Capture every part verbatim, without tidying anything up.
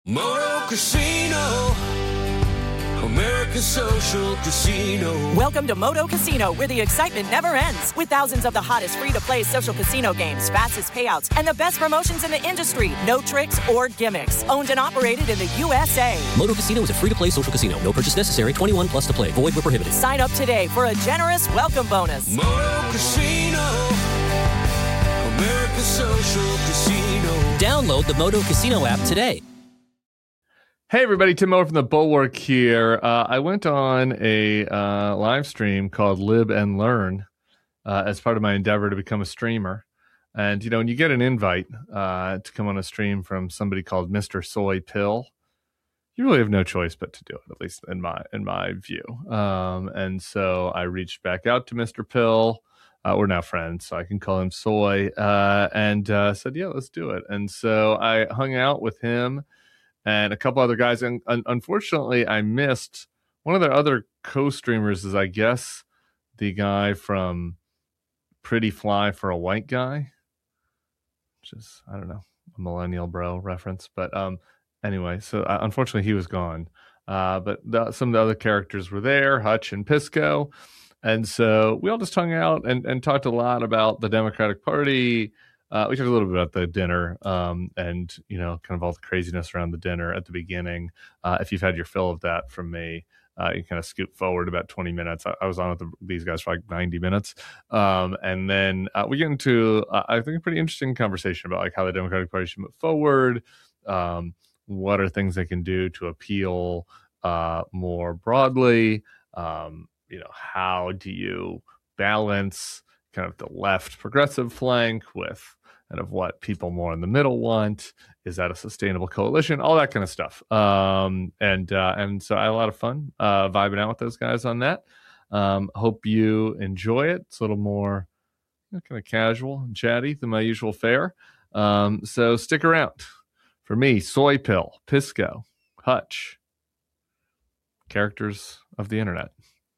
Moto Casino, America's social casino. Welcome to Moto Casino, where the excitement never ends. With thousands of the hottest free-to-play social casino games, fastest payouts, and the best promotions in the industry. No tricks or gimmicks. Owned and operated in the U S A. Moto Casino is a free-to-play social casino. No purchase necessary. twenty-one plus to play. Void where prohibited. Sign up today for a generous welcome bonus. Moto Casino, America's social casino. Download the Moto Casino app today. Hey everybody, Tim Miller from the Bulwark here. Uh, I went on a uh, live stream called Live and Learn uh, as part of my endeavor to become a streamer. And, you know, when you get an invite uh, to come on a stream from somebody called Mister Soy Pill, you really have no choice but to do it, at least in my in my view. Um, and so I reached back out to Mister Pill. Uh, we're now friends, so I can call him Soy, uh, and uh, said, yeah, let's do it. And so I hung out with him and a couple other guys. And un- unfortunately, I missed one of their other co-streamers is, I guess, the guy from Pretty Fly for a White Guy, which is, I don't know, a millennial bro reference. But um, anyway, so uh, unfortunately, he was gone. Uh, but the, some of the other characters were there, Hutch and Pisco. And so we all just hung out and, and talked a lot about the Democratic Party. Uh, we talked a little bit about the dinner um, and, you know, kind of all the craziness around the dinner at the beginning. Uh, if you've had your fill of that from me, uh, you kind of scoot forward about twenty minutes. I, I was on with the, these guys for like ninety minutes. Um, and then uh, we get into, uh, I think, a pretty interesting conversation about like how the Democratic Party should move forward. Um, what are things they can do to appeal uh, more broadly? Um, you know, how do you balance kind of the left progressive flank with kind of what people more in the middle want? Is that a sustainable coalition? All that kind of stuff. Um, and uh, and so I had a lot of fun uh, vibing out with those guys on that. Um, hope you enjoy it. It's a little more, you know, kind of casual and chatty than my usual fare. Um, so stick around. For me, Soy Pill, Pisco, Hutch, characters of the internet.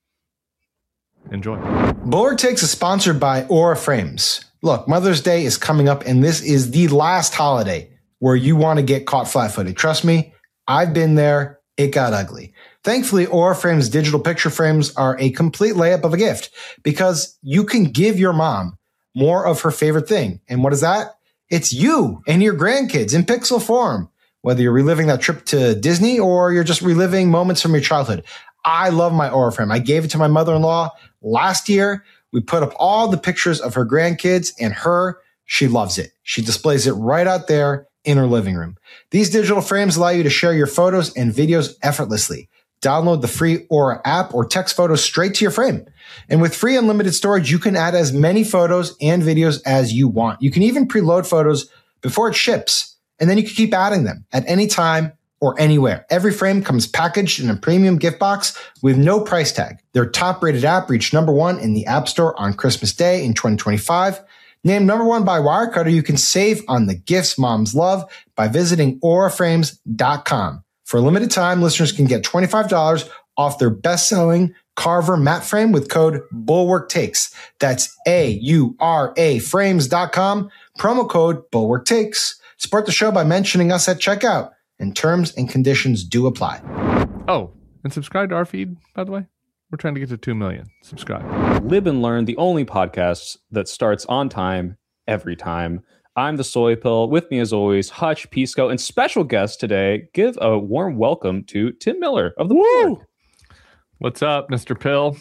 Enjoy. Bulwark Takes is sponsored by Aura Frames. Look, Mother's Day is coming up, and this is the last holiday where you want to get caught flat-footed. Trust me, I've been there. It got ugly. Thankfully, Aura Frames digital picture frames are a complete layup of a gift because you can give your mom more of her favorite thing. And what is that? It's you and your grandkids in pixel form, whether you're reliving that trip to Disney or you're just reliving moments from your childhood. I love my Aura frame. I gave it to my mother-in-law last year. We put up all the pictures of her grandkids and her. She loves it. She displays it right out there in her living room. These digital frames allow you to share your photos and videos effortlessly. Download the free Aura app or text photos straight to your frame. And with free unlimited storage, you can add as many photos and videos as you want. You can even preload photos before it ships, and then you can keep adding them at any time or anywhere. Every frame comes packaged in a premium gift box with no price tag. Their top-rated app reached number one in the App Store on Christmas Day in twenty twenty-five. Named number one by Wirecutter, you can save on the gifts moms love by visiting aura frames dot com. For a limited time, listeners can get twenty-five dollars off their best-selling Carver matte frame with code BulwarkTakes. That's A U R A frames dot com, promo code BulwarkTakes. Support the show by mentioning us at checkout. And terms and conditions do apply. Oh, and subscribe to our feed, by the way. We're trying to get to two million. Subscribe. Live and Learn, the only podcast that starts on time, every time. I'm the Soy Pill. With me, as always, Hutch, Pisco, and special guest today. Give a warm welcome to Tim Miller of the Woo! What's up, Mister Pill?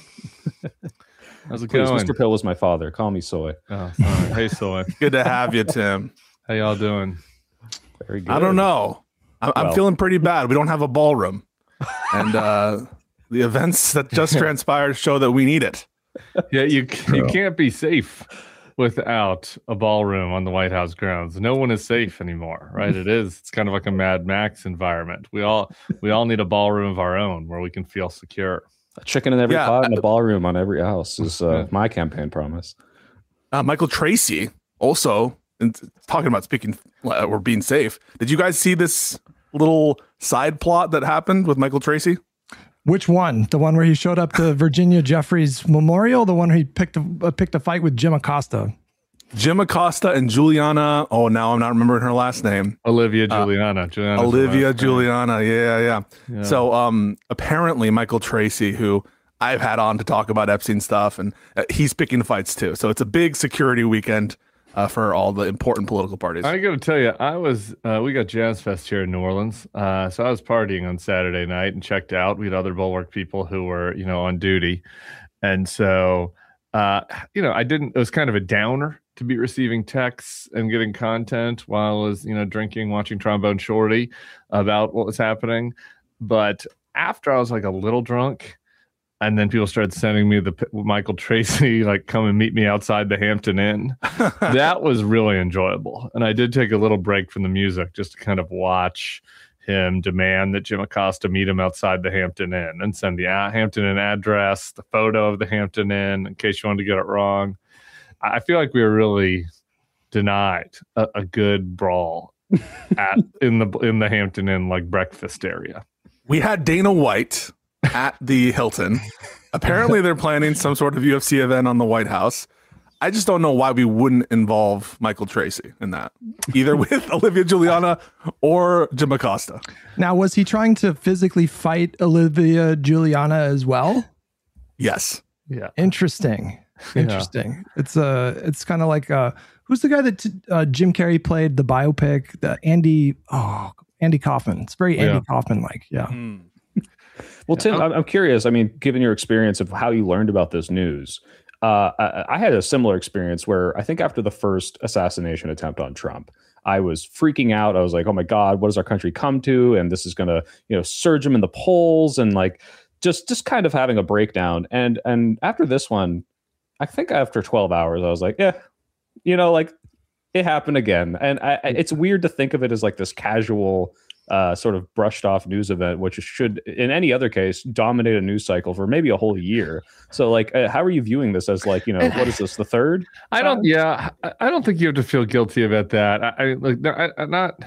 How's it Please, going? Mister Pill was my father. Call me Soy. Oh, sorry. Hey, Soy. Good to have you, Tim. How y'all doing? Very good. I don't know. I'm, Well. I'm feeling pretty bad. We don't have a ballroom. And uh, the events that just transpired show that we need it. Yeah, you you can't be safe without a ballroom on the White House grounds. No one is safe anymore, right? It is. It's kind of like a Mad Max environment. We all we all need a ballroom of our own where we can feel secure. A chicken in every Yeah, pot and I- a ballroom on every house is uh, my campaign promise. Uh, Michael Tracy also and talking about speaking uh, or being safe. Did you guys see this little side plot that happened with Michael Tracy? Which one? The one where he showed up to Virginia Jeffries Memorial? The one where he picked a uh, picked a fight with Jim Acosta? Jim Acosta and Juliana. Oh, now I'm not remembering her last name. Olivia Juliana. Uh, Juliana's Olivia Juliana. Yeah, yeah, yeah. So um, apparently Michael Tracy, who I've had on to talk about Epstein stuff, and uh, he's picking fights too. So it's a big security weekend uh, for all the important political parties. I got to tell you, I was, uh, we got Jazz Fest here in New Orleans. Uh, so I was partying on Saturday night and checked out. We had other Bulwark people who were, you know, on duty. And so, uh, you know, I didn't, it was kind of a downer to be receiving texts and getting content while I was, you know, drinking, watching Trombone Shorty about what was happening. But after I was like a little drunk, and then people started sending me the Michael Tracy, like, come and meet me outside the Hampton Inn. That was really enjoyable. And I did take a little break from the music just to kind of watch him demand that Jim Acosta meet him outside the Hampton Inn and send the Hampton Inn address, the photo of the Hampton Inn, in case you wanted to get it wrong. I feel like we were really denied a, a good brawl at in the in the Hampton Inn, like, breakfast area. We had Dana White at the Hilton. Apparently they're planning some sort of U F C event on the White House. I just don't know why we wouldn't involve Michael Tracy in that, either with Olivia Juliana or Jim Acosta. Now, was he trying to physically fight Olivia Juliana as well? Yes. Yeah. Interesting. Interesting. Yeah. It's uh it's kind of like uh who's the guy that t- uh, Jim Carrey played the biopic? The Andy oh Andy Kaufman. It's very Andy yeah. Kaufman like. Yeah. Mm. Well, Tim, I'm, I'm curious. I mean, given your experience of how you learned about this news, uh, I, I had a similar experience where I think after the first assassination attempt on Trump, I was freaking out. I was like, oh my God, what does our country come to? And this is going to, you know, surge him in the polls, and like just just kind of having a breakdown. And and after this one, I think after twelve hours, I was like, yeah, you know, like it happened again. And I, I, it's weird to think of it as like this casual uh, sort of brushed off news event, which should, in any other case, dominate a news cycle for maybe a whole year. So like, uh, how are you viewing this as like, you know, what is this, the third? I don't, yeah, I don't think you have to feel guilty about that. I, I like, I, I'm not,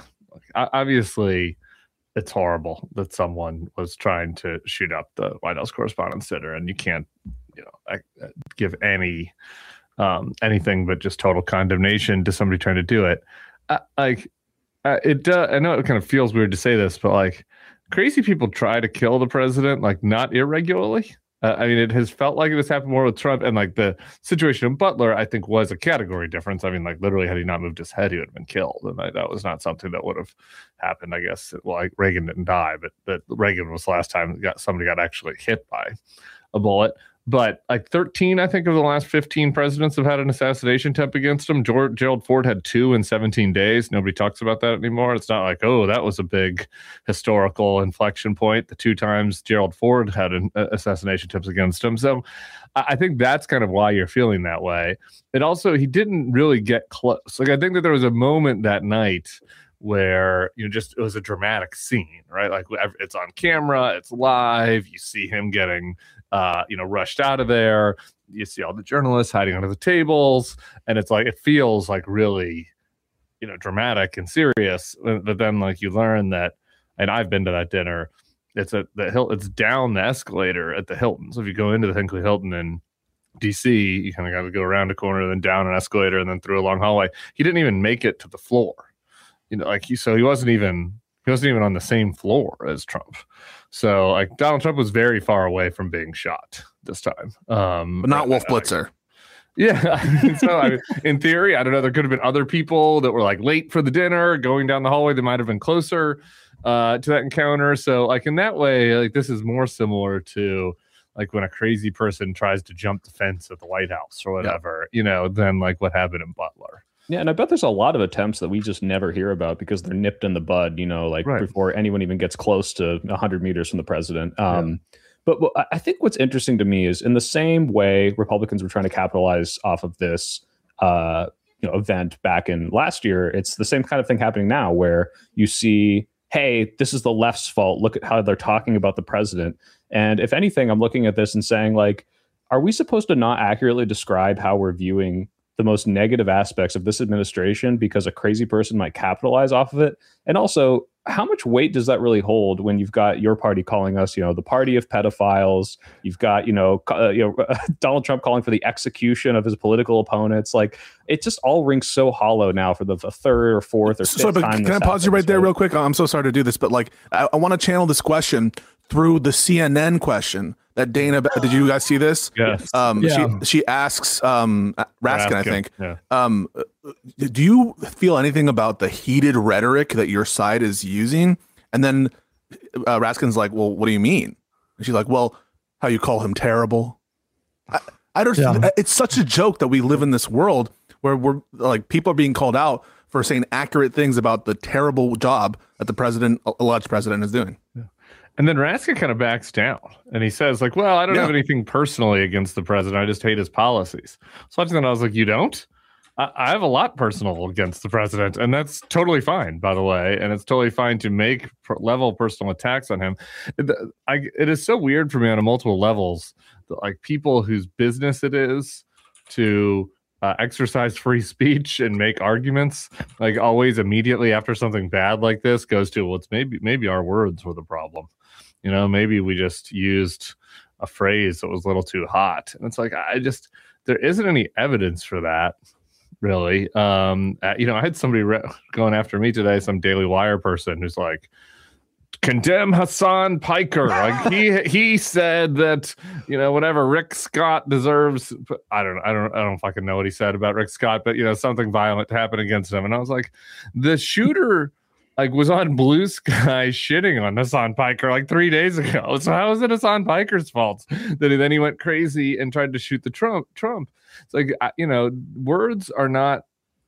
obviously it's horrible that someone was trying to shoot up the White House Correspondents' Center, and you can't, you know, I, I give any um, anything but just total condemnation to somebody trying to do it. Uh, like uh, it, does, I know it kind of feels weird to say this, but like crazy people try to kill the president, like not irregularly. Uh, I mean, it has felt like it has happened more with Trump, and like the situation in Butler, I think, was a category difference. I mean, like literally, had he not moved his head, he would have been killed, and I, that was not something that would have happened. I guess, well, like Reagan didn't die, but but Reagan was the last time got somebody got actually hit by a bullet. But like thirteen, I think, of the last fifteen presidents have had an assassination attempt against him. George, Gerald Ford had two in seventeen days. Nobody talks about that anymore. It's not like, oh, that was a big historical inflection point. The two times Gerald Ford had an uh, assassination attempts against him. So I, I think that's kind of why you're feeling that way. And also, he didn't really get close. Like, I think that there was a moment that night where, you know, just it was a dramatic scene, right? Like it's on camera, it's live. You see him getting Uh, you know, rushed out of there. You see all the journalists hiding under the tables, and it's like it feels like really, you know, dramatic and serious. But then, like, you learn that, and I've been to that dinner. It's at the Hill. It's down the escalator at the Hilton. So if you go into the Hinckley Hilton in D C, you kind of got to go around a corner, then down an escalator, and then through a long hallway. He didn't even make it to the floor. You know, like he so he wasn't even. He wasn't even on the same floor as Trump. So, like, Donald Trump was very far away from being shot this time. Um, but not Wolf Blitzer. Yeah. So, I mean, in theory, I don't know. There could have been other people that were, like, late for the dinner, going down the hallway that might have been closer uh, to that encounter. So, like, in that way, like, this is more similar to, like, when a crazy person tries to jump the fence at the White House or whatever, yeah. you know, than, like, what happened in Butler. Yeah, and I bet there's a lot of attempts that we just never hear about because they're nipped in the bud, you know, like right. before anyone even gets close to one hundred meters from the president. Um, yeah. But well, I think what's interesting to me is in the same way Republicans were trying to capitalize off of this uh, you know, event back in last year, it's the same kind of thing happening now where you see, hey, this is the left's fault. Look at how they're talking about the president. And if anything, I'm looking at this and saying, like, are we supposed to not accurately describe how we're viewing the most negative aspects of this administration because a crazy person might capitalize off of it? And also, how much weight does that really hold when you've got your party calling us, you know, the party of pedophiles? You've got, you know, uh, you know, Donald Trump calling for the execution of his political opponents. Like, it just all rings so hollow now for the third or fourth or fifth so, but time. Can I pause you right there real quick? I'm so sorry to do this, but like, I, I want to channel this question through the C N N question that Dana, did you guys see this? Yes. Um, Yeah. she, she asks um, Raskin, I Raskin, think, yeah. um, do you feel anything about the heated rhetoric that your side is using? And then uh, Raskin's like, well, what do you mean? And she's like, well, how you call him terrible. I, I don't, Yeah. it's such a joke that we live in this world where we're like, people are being called out for saying accurate things about the terrible job that the president, alleged president, is doing. Yeah. And then Raskin kind of backs down and he says, like, well, I don't Yeah. have anything personally against the president. I just hate his policies. So watching that, I was like, you don't? I, I have a lot personal against the president. And that's totally fine, by the way. And it's totally fine to make per- level personal attacks on him. It, I, it is so weird for me on a multiple levels that, like, people whose business it is to uh, exercise free speech and make arguments, like, always immediately after something bad like this goes to, well, it's maybe maybe our words were the problem. You know, maybe we just used a phrase that was a little too hot. And it's like, I just, there isn't any evidence for that, really. Um, uh, you know, I had somebody re- going after me today, some Daily Wire person who's like, condemn Hassan Piker. Like, he he said that, you know, whatever, Rick Scott deserves, I don't I don't I don't fucking know what he said about Rick Scott, but, you know, something violent to happen against him. And I was like, the shooter like was on Blue Sky shitting on Hassan Piker like three days ago. So how is it Hassan Piker's fault that he, then he went crazy and tried to shoot the Trump Trump? It's like, you know, words are not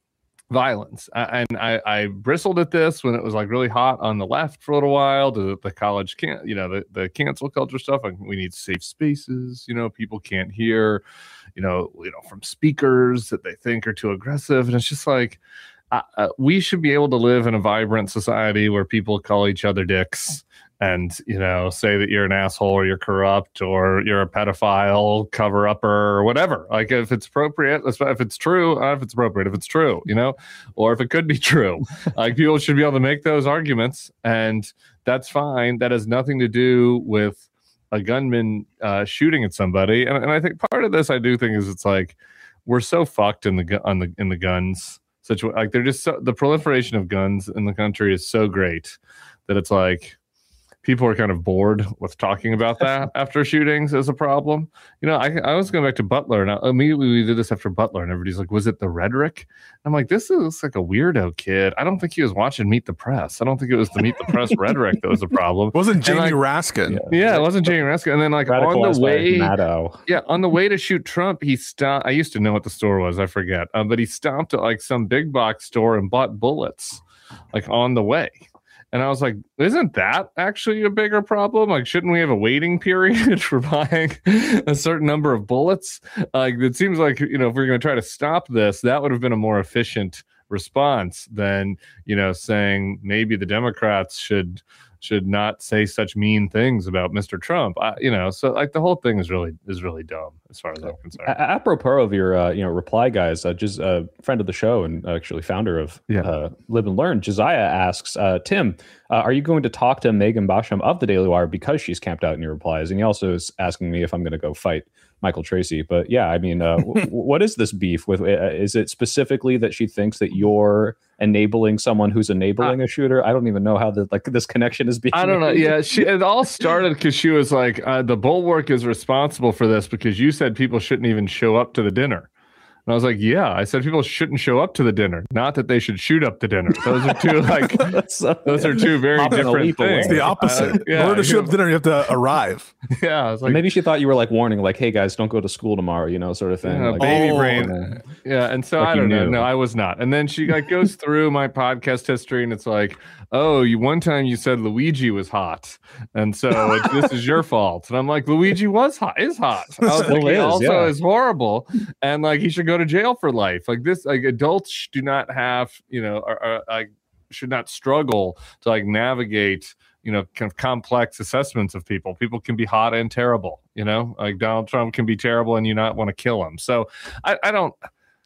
violence. I, and I, I bristled at this when it was like really hot on the left for a little while. The, the college can't, you know, the, the cancel culture stuff. Like, we need safe spaces. You know, people can't hear, you know, you know, from speakers that they think are too aggressive. And it's just like, Uh, uh, we should be able to live in a vibrant society where people call each other dicks and, you know, say that you're an asshole or you're corrupt or you're a pedophile cover-upper or whatever. Like, if it's appropriate, if it's true, uh, if it's appropriate, if it's true, you know, or if it could be true. Like, people should be able to make those arguments, and that's fine. That has nothing to do with a gunman uh, shooting at somebody. And, and I think part of this, I do think, is it's like, we're so fucked in the gu- on the in the guns. Such like they're just so, the proliferation of guns in the country is so great that it's like people are kind of bored with talking about that after shootings as a problem. You know, I, I was going back to Butler, and I, immediately we did this after Butler, and everybody's like, was it the rhetoric? I'm like, this is like a weirdo kid. I don't think he was watching Meet the Press. I don't think it was the Meet the Press rhetoric that was the problem. It wasn't Jamie like, Raskin. Yeah. Yeah, it wasn't Jamie Raskin. And then, like, on the way, Maddow. yeah, on the way to shoot Trump, he stopped. I used to know what the store was. I forget. Um, but he stopped at like some big box store and bought bullets, like, on the way. And I was like, isn't that actually a bigger problem? Like, shouldn't we have a waiting period for buying a certain number of bullets? Like, it seems like, you know, if we're going to try to stop this, that would have been a more efficient response than, you know, saying maybe the Democrats should should not say such mean things about Mister Trump. I, you know, so like the whole thing is really is really dumb as far as I'm concerned. A- apropos of your uh, you know reply, guys, uh, just a uh, friend of the show and actually founder of Yeah. uh, Live and Learn, Josiah asks, uh, Tim, uh, are you going to talk to Megan Basham of the Daily Wire because she's camped out in your replies? And he also is asking me if I'm going to go fight Michael Tracy. But yeah, I mean, uh, w- what is this beef with? Uh, is it specifically that she thinks that you're enabling someone who's enabling uh, a shooter? I don't even know how the like this connection is being. I don't know. made. Yeah, she it all started because she was like, uh, the Bulwark is responsible for this because you said people shouldn't even show up to the dinner. And I was like, yeah, I said people shouldn't show up to the dinner, not that they should shoot up the dinner. Those are two like so, those are two very different things. It's the opposite. Uh, yeah, in order to show up to dinner, you have to arrive. Yeah, I was like, maybe she thought you were like warning, like, hey guys, don't go to school tomorrow, you know, sort of thing. Yeah, like, baby oh, brain. man. Yeah, and so Like I you don't know. knew. No, I was not. And then she like goes through my podcast history, and it's like, oh, you one time you said Luigi was hot, and so it, this is your fault. And I'm like, Luigi was hot, is hot. I was Still like, he is, also yeah. is horrible, and like he should go to jail for life. Like this, like adults do not have, you know, are, are like should not struggle to like navigate, you know, kind of complex assessments of people. People can be hot and terrible, you know, like Donald Trump can be terrible and you not want to kill him. So I, I don't.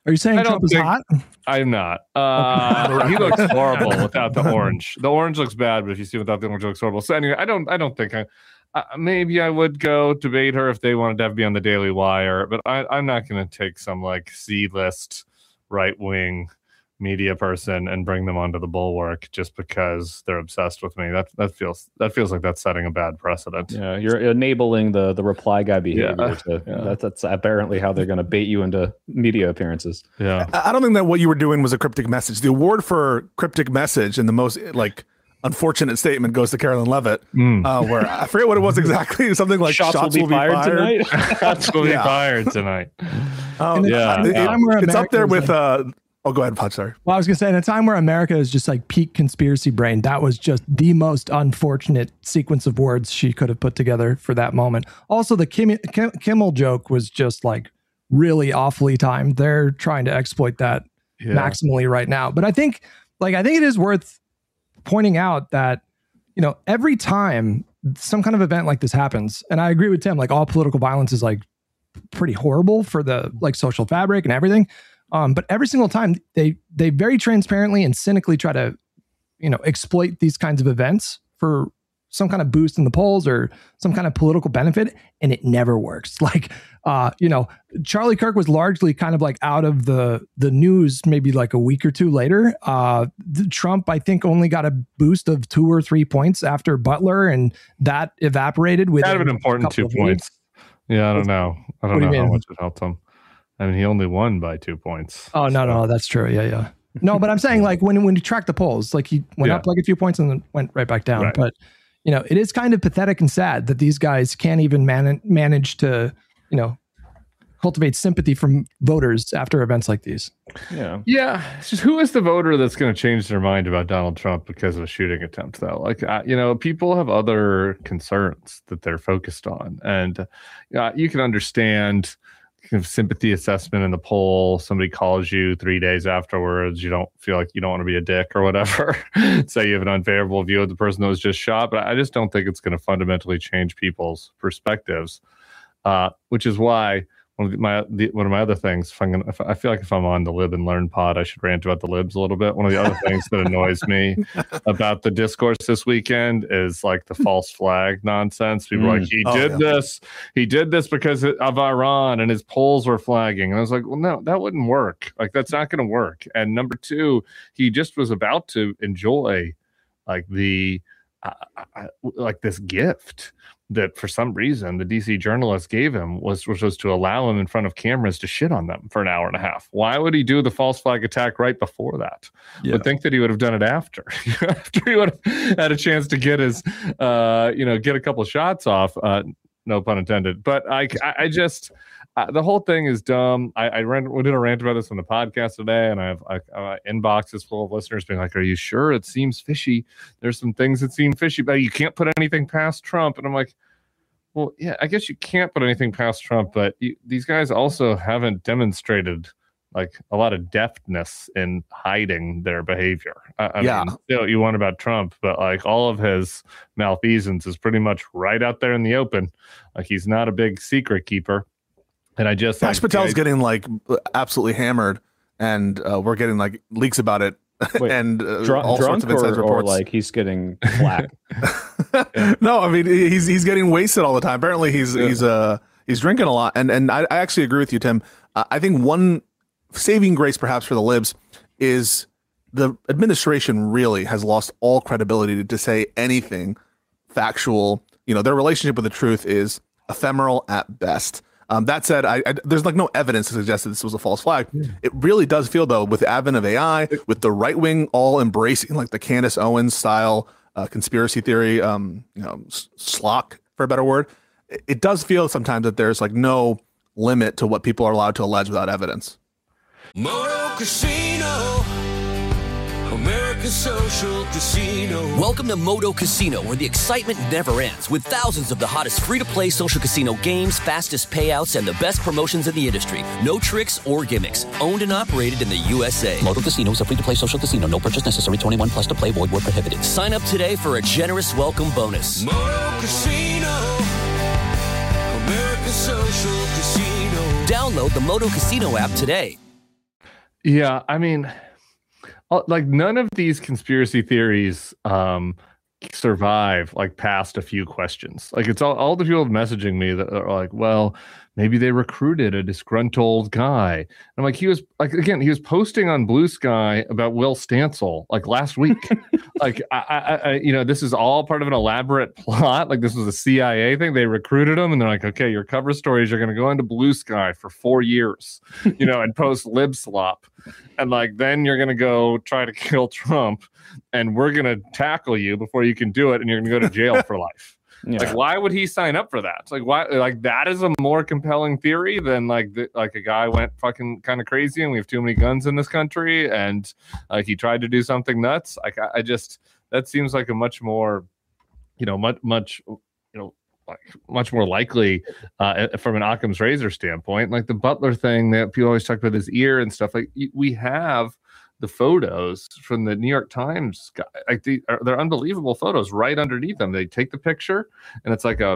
Are you saying I don't Trump is think- hot? I'm not. Uh, he looks horrible without the orange. The orange looks bad, but if you see without the orange, it looks horrible. So anyway, I don't. I don't think I. Uh, maybe I would go debate her if they wanted to have be on the Daily Wire, but I, I'm not going to take some like C-list right wing media person and bring them onto the Bulwark just because they're obsessed with me. That that feels that feels like that's setting a bad precedent. Yeah, you're enabling the the reply guy behavior. Yeah, to, yeah. That, that's apparently how they're going to bait you into media appearances. Yeah. I I don't think that what you were doing was a cryptic message. The award for cryptic message and the most like unfortunate statement goes to Carolyn Levitt, Mm. uh, where I forget what it was exactly. Something like Shots, will be fired, tonight. Shots will be Yeah. fired tonight. Um, And yeah. it's, it- a time where it's up America there is with. like- Uh, oh, go ahead, Pudge. Sorry. Well, I was gonna say, in a time where America is just like peak conspiracy brain, that was just the most unfortunate sequence of words she could have put together for that moment. Also, the Kim, Kim, Kimmel joke was just like really awfully timed. They're trying to exploit that Yeah. maximally right now. But I think, like, I think it is worth pointing out that, you know, every time some kind of event like this happens, and I agree with Tim, like all political violence is like pretty horrible for the like social fabric and everything. Um, but every single time they they very transparently and cynically try to, you know, exploit these kinds of events for some kind of boost in the polls or some kind of political benefit, and it never works. Like, uh, you know, Charlie Kirk was largely kind of like out of the the news maybe like a week or two later. Uh, the Trump, I think, only got a boost of two or three points after Butler, and that evaporated with Kind of an important two points. Yeah, I don't know. I don't What do know you how mean? much it helped him. I mean, he only won by two points. Oh no, so- no, that's true. Yeah, yeah. No, but I'm saying like when when you track the polls, like he went Yeah. up like a few points and then went right back down. Right. But you know, it is kind of pathetic and sad that these guys can't even man- manage to, you know, cultivate sympathy from voters after events like these. Yeah. Yeah, it's just who is the voter that's going to change their mind about Donald Trump because of a shooting attempt, though? Like, uh, you know, people have other concerns that they're focused on, and uh, you can understand kind of sympathy assessment in the poll. Somebody calls you three days afterwards, you don't feel like you don't want to be a dick or whatever. Say you have an unfavorable view of the person that was just shot, but I just don't think it's going to fundamentally change people's perspectives, uh, which is why. One of my the, one of my other things, if I'm gonna, if I feel like if I'm on the Lib and Learn pod, I should rant about the libs a little bit. One of the other things that annoys me about the discourse this weekend is like the false flag nonsense. People are like, he Oh, did yeah. this, he did this because of Iran, and his polls were flagging. And I was like, well, no, that wouldn't work. Like that's not going to work. And number two, he just was about to enjoy like the uh, uh, like this gift that for some reason the D C journalist gave him was which was to allow him in front of cameras to shit on them for an hour and a half. Why would he do the false flag attack right before that? Yeah. Would think that he would have done it after, after he would have had a chance to get his, uh, you know, get a couple shots off. Uh, no pun intended. But I, I, I just uh, the whole thing is dumb. I, I ran, we did a rant about this on the podcast today, and I have I, uh, inboxes full of listeners being like, "Are you sure it seems fishy? There's some things that seem fishy, but you can't put anything past Trump." And I'm like, well, yeah, I guess you can't put anything past Trump, but you, these guys also haven't demonstrated like a lot of deftness in hiding their behavior. I, I Yeah. mean, you know, you want about Trump, but like all of his malfeasance is pretty much right out there in the open. Like he's not a big secret keeper. And I just Pash like, Patel's I- getting like absolutely hammered, and uh, we're getting like leaks about it, Wait, and uh, Drunk, all sorts drunk of inside or, or reports. like he's getting flack. No, I mean he's he's getting wasted all the time. Apparently he's Yeah. he's uh he's drinking a lot, and and I, I actually agree with you, Tim. Uh, I think one saving grace perhaps for the libs is the administration really has lost all credibility to, to say anything factual. You know, their relationship with the truth is ephemeral at best. Um, that said, I, I, there's like no evidence to suggest that this was a false flag. It really does feel, though, with the advent of A I, with the right wing all embracing like the Candace Owens style uh, conspiracy theory, um, you know, s- slock for a better word. It, it does feel sometimes that there's like no limit to what people are allowed to allege without evidence. Moto Casino, America's social casino. Welcome to Moto Casino, where the excitement never ends, with thousands of the hottest free-to-play social casino games, fastest payouts, and the best promotions in the industry. No tricks or gimmicks. Owned and operated in the U S A. Moto Casino is a free-to-play social casino. No purchase necessary. twenty-one plus to play. Void where prohibited. Sign up today for a generous welcome bonus. Moto Casino, America's social casino. Download the Moto Casino app today. Yeah, I mean, uh, like none of these conspiracy theories um, survive like past a few questions. Like it's all, all the people messaging me that are like, well, maybe they recruited a disgruntled guy. I'm like, he was like, again, he was posting on Blue Sky about Will Stancil like last week. like, I, I, I, you know, this is all part of an elaborate plot. Like this was a C I A thing. They recruited him and they're like, okay, your cover stories are going to go into Blue Sky for four years, you know, and post lib slop. And like, then you're going to go try to kill Trump and we're going to tackle you before you can do it. And you're going to go to jail for life. Yeah. Like, why would he sign up for that? Like, why? Like, that is a more compelling theory than like, the, like a guy went fucking kind of crazy and we have too many guns in this country and like he tried to do something nuts. Like, I, I just that seems like a much more, you know, much much, you know, like much more likely uh, from an Occam's razor standpoint. Like the Butler thing that people always talk about his ear and stuff. Like we have the photos from the New York Times, like the, they're unbelievable photos right underneath them. They take the picture and it's like a,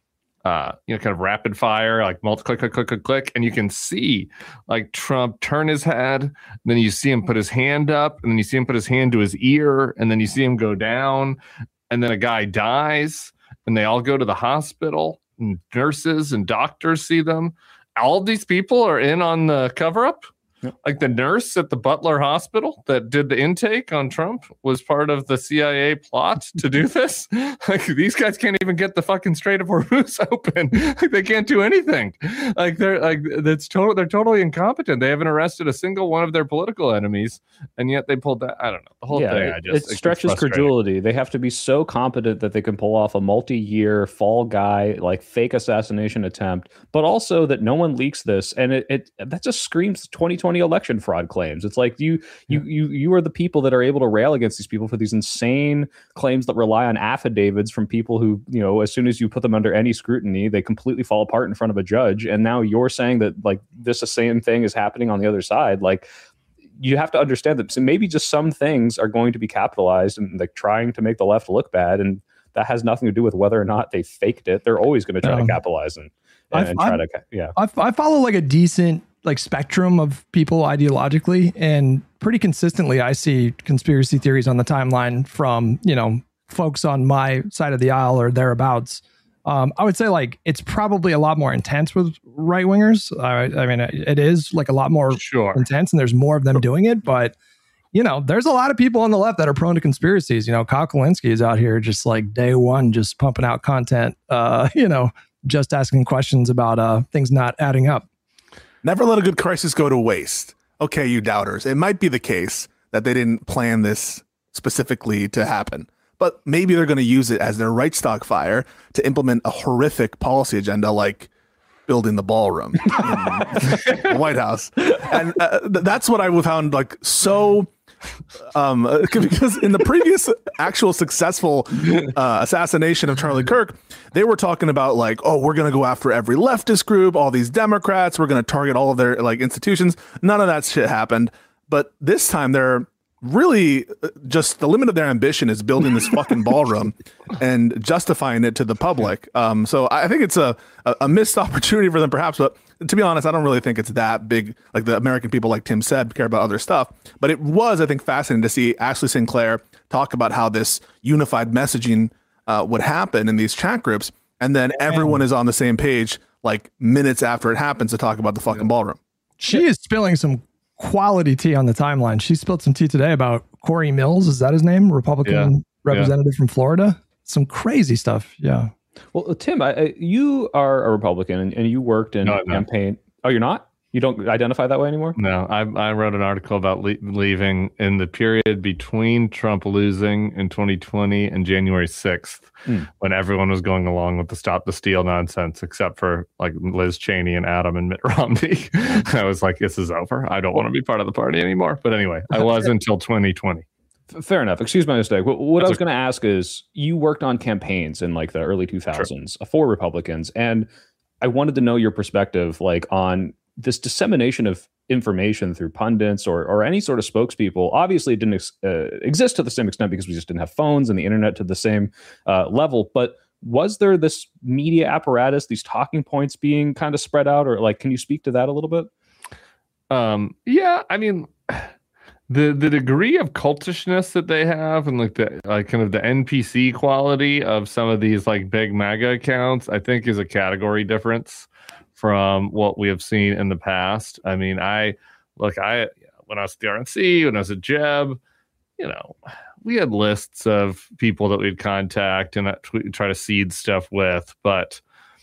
uh, you know, kind of rapid fire, like multi click, click, click, click, click. And you can see like Trump turn his head. And then you see him put his hand up and then you see him put his hand to his ear. And then you see him go down and then a guy dies and they all go to the hospital and nurses and doctors see them. All of these people are in on the cover up. Yep. Like the nurse at the Butler Hospital that did the intake on Trump was part of the C I A plot to do this. Like these guys can't even get the fucking Strait of Hormuz open. Like they can't do anything. Like they're like that's total. They're totally incompetent. They haven't arrested a single one of their political enemies, and yet they pulled that. I don't know the whole yeah, thing. It, I just it stretches credulity. They have to be so competent that they can pull off a multi-year fall guy like fake assassination attempt, but also that no one leaks this, and it, it that just screams twenty twenty election fraud claims. It's like you you you you are the people that are able to rail against these people for these insane claims that rely on affidavits from people who, you know, as soon as you put them under any scrutiny, they completely fall apart in front of a judge. And now you're saying that like this same thing is happening on the other side. Like you have to understand that maybe just some things are going to be capitalized and like trying to make the left look bad, and that has nothing to do with whether or not they faked it. They're always going to try um, to capitalize and, and, and try to yeah. I, I follow like a decent like spectrum of people ideologically, and pretty consistently I see conspiracy theories on the timeline from, you know, folks on my side of the aisle or thereabouts. Um, I would say like it's probably a lot more intense with right wingers. Uh, I mean, it is like a lot more sure. intense, and there's more of them doing it. But you know, there's a lot of people on the left that are prone to conspiracies. You know, Kyle Kulinski is out here just like day one, just pumping out content. Uh, you know, just asking questions about uh, things not adding up. Never let a good crisis go to waste. Okay, you doubters. It might be the case that they didn't plan this specifically to happen, but maybe they're going to use it as their right stock fire to implement a horrific policy agenda like building the ballroom in the White House. And uh, th- that's what I found like so um uh, because in the previous actual successful uh, assassination of Charlie Kirk, they were talking about like, oh, we're going to go after every leftist group, all these Democrats, we're going to target all of their like institutions. None of that shit happened. But this time they're really just the limit of their ambition is building this fucking ballroom and justifying it to the public. Um, so I think it's a, a, a missed opportunity for them perhaps, but to be honest, I don't really think it's that big. Like the American people, like Tim said, care about other stuff, but it was, I think, fascinating to see Ashley Sinclair talk about how this unified messaging uh, would happen in these chat groups. And then everyone is on the same page, like minutes after it happens to talk about the fucking ballroom. She is spilling some quality tea on the timeline. She spilled some tea today about Corey Mills. Is that his name? Republican yeah. representative yeah. from Florida. Some crazy stuff. Yeah. Well, Tim, I, I, you are a Republican and, and you worked in no, campaign. Oh, you're not? You don't identify that way anymore? No, I, I wrote an article about le- leaving in the period between Trump losing in twenty twenty and January sixth, mm. when everyone was going along with the Stop the Steal nonsense, except for like Liz Cheney and Adam and Mitt Romney. I was like, this is over. I don't want to be part of the party anymore. But anyway, I was until twenty twenty. Fair enough. Excuse my mistake. What, what I was going to ask is, you worked on campaigns in like the early two thousands sure. for Republicans, and I wanted to know your perspective, like on this dissemination of information through pundits or or any sort of spokespeople. Obviously, it didn't ex- uh, exist to the same extent because we just didn't have phones and the internet to the same uh, level. But was there this media apparatus, these talking points being kind of spread out, or like, can you speak to that a little bit? Um, yeah, I mean, the the degree of cultishness that they have, and like the like kind of the N P C quality of some of these like big MAGA accounts, I think is a category difference from what we have seen in the past. I mean, I look, I when I was at the R N C, when I was at Jeb, you know, we had lists of people that we'd contact and try to seed stuff with, but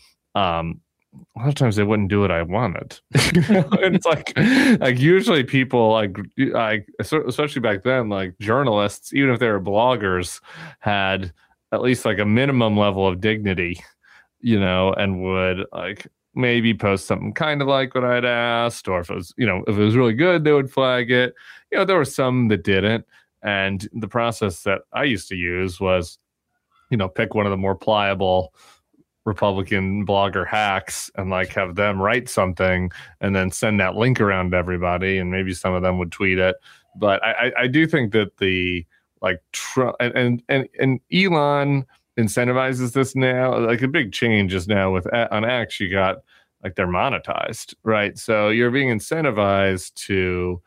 um. a lot of times they wouldn't do what I wanted. And it's like, like usually people like, like, especially back then, like journalists, even if they were bloggers, had at least like a minimum level of dignity, you know, and would like maybe post something kind of like what I'd asked, or if it was, you know, if it was really good, they would flag it. You know, there were some that didn't. And the process that I used to use was, you know, pick one of the more pliable Republican blogger hacks and like have them write something and then send that link around to everybody, and maybe some of them would tweet it. But I, I do think that the like Trump and, and and and Elon incentivizes this now. Like a big change is now with on X, you got like they're monetized, right? So you're being incentivized to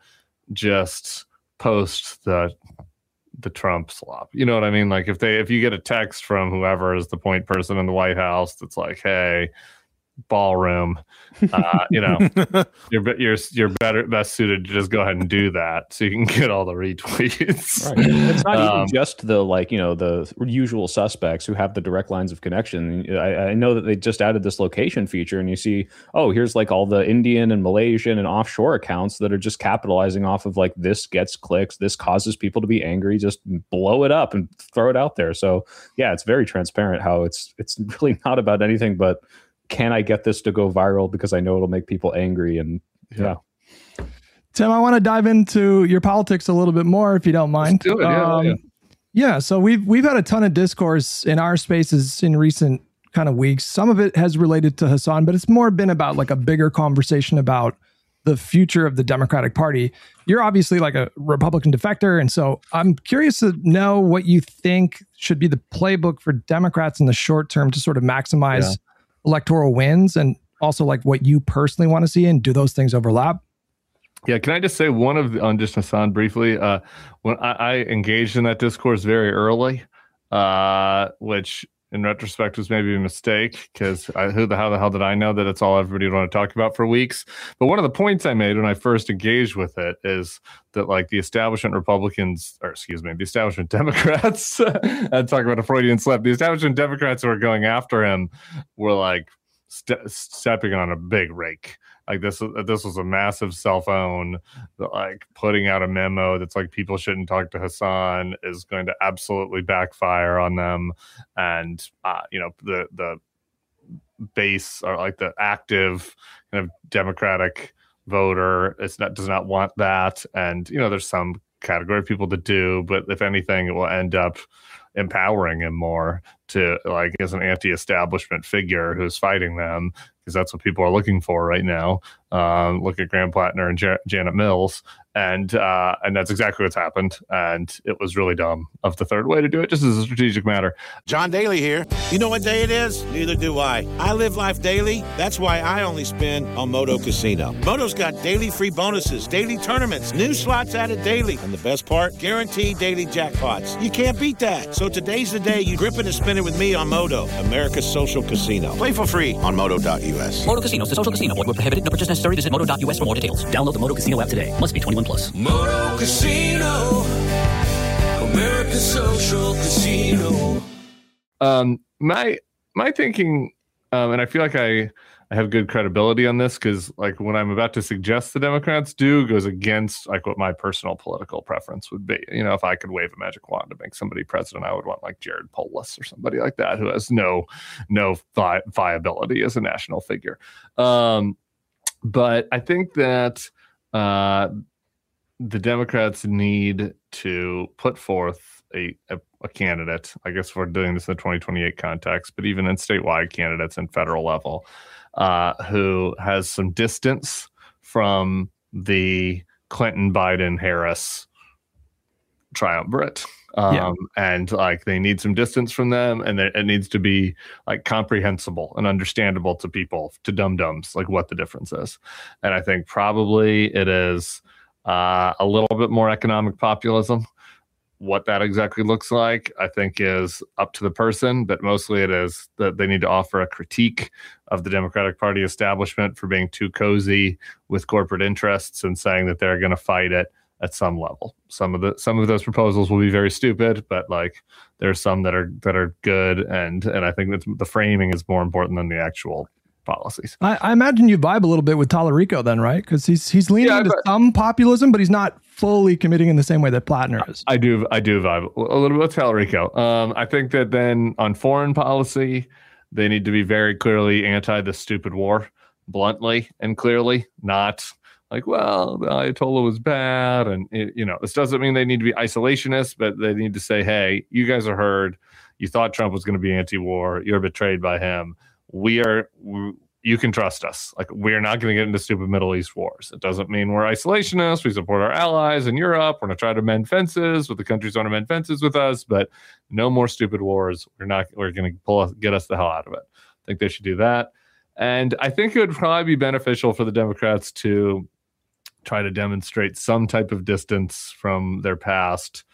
just post the the Trump slop. You know what I mean? Like if they if you get a text from whoever is the point person in the White House that's like, hey, ballroom, uh, you know, you're you're you're better best suited to just go ahead and do that so you can get all the retweets. Right. It's not um, even just the like, you know, the usual suspects who have the direct lines of connection. I, I know that they just added this location feature, and you see, oh, here's like all the Indian and Malaysian and offshore accounts that are just capitalizing off of like this gets clicks, this causes people to be angry, just blow it up and throw it out there. So yeah, it's very transparent how it's it's really not about anything but can I get this to go viral because I know it'll make people angry. And yeah. Tim, I want to dive into your politics a little bit more, if you don't mind. Let's do it. Yeah, um, yeah. yeah. So we've we've had a ton of discourse in our spaces in recent kind of weeks. Some of it has related to Hasan, but it's more been about like a bigger conversation about the future of the Democratic Party. You're obviously like a Republican defector, and so I'm curious to know what you think should be the playbook for Democrats in the short term to sort of maximize yeah. electoral wins, and also like what you personally want to see, and do those things overlap? Yeah, can I just say one of the, on just Hasan briefly, uh, when I, I engaged in that discourse very early, uh, which in retrospect was maybe a mistake, because who the how the hell did I know that it's all everybody would want to talk about for weeks? But one of the points I made when I first engaged with it is that like the establishment Republicans, or excuse me, the establishment Democrats, I'd talk about a Freudian slip, the establishment Democrats who were going after him were like st- stepping on a big rake. Like this, this was a massive cell phone that, like, putting out a memo that's like people shouldn't talk to Hasan is going to absolutely backfire on them, and uh, you know the the base, or like the active kind of Democratic voter is not does not want that, and you know there's some category of people that do, but if anything, it will end up empowering him more to like as an anti-establishment figure who's fighting them, because that's what people are looking for right now. Um, look at Graham Plattner and Jan- Janet Mills, and uh, and that's exactly what's happened. And it was really dumb of the third way to do it, just as a strategic matter. John Daly here. You know what day it is? Neither do I. I live life daily. That's why I only spin on Moto Casino. Moto's got daily free bonuses, daily tournaments, new slots added daily, and the best part, guaranteed daily jackpots. You can't beat that. So today's the day you grip it and spin it with me on Moto, America's social casino. Play for free on moto dot u s. Moto Casino, the social casino. Void where prohibited. No purchase necessary. Visit moto dot u s for more details. Download the Moto Casino app today. Must be twenty-one plus. Moto Casino, America's social casino. Um, my my thinking, um, and I feel like I, I have good credibility on this, because like what I'm about to suggest the Democrats do goes against like what my personal political preference would be. You know, if I could wave a magic wand to make somebody president, I would want like Jared Polis or somebody like that who has no no vi- viability as a national figure. Um, but I think that uh, the Democrats need to put forth a, a, a candidate. I guess we're doing this in the twenty twenty-eight context, but even in statewide candidates and federal level, uh, who has some distance from the Clinton, Biden, Harris triumvirate. Um, Yeah. and like they need some distance from them, and it it needs to be like comprehensible and understandable to people, to dum-dums, like what the difference is. And I think probably it is uh, a little bit more economic populism. What that exactly looks like, I think, is up to the person, but mostly it is that they need to offer a critique of the Democratic Party establishment for being too cozy with corporate interests and saying that they're going to fight it at some level. Some of the some of those proposals will be very stupid, but like there's some that are that are good, and and I think that the framing is more important than the actual policies. I, I imagine you vibe a little bit with Tallarico then, right? Because he's he's leaning Yeah, into but- some populism, but he's not fully committing in the same way that Plattner is. I do, I do vibe a little bit with Tallarico. Um, I think that then on foreign policy, they need to be very clearly anti the stupid war, bluntly and clearly, not like, well, the Ayatollah was bad, and it, you know, this doesn't mean they need to be isolationists, but they need to say, hey, you guys are heard. You thought Trump was going to be anti-war. You're betrayed by him. We are. We, you can trust us. Like, we're not going to get into stupid Middle East wars. It doesn't mean we're isolationists. We support our allies in Europe. We're going to try to mend fences with the countries who want to mend fences with us, but no more stupid wars. We're not, we're going to pull us, get us the hell out of it. I think they should do that. And I think it would probably be beneficial for the Democrats to try to demonstrate some type of distance from their past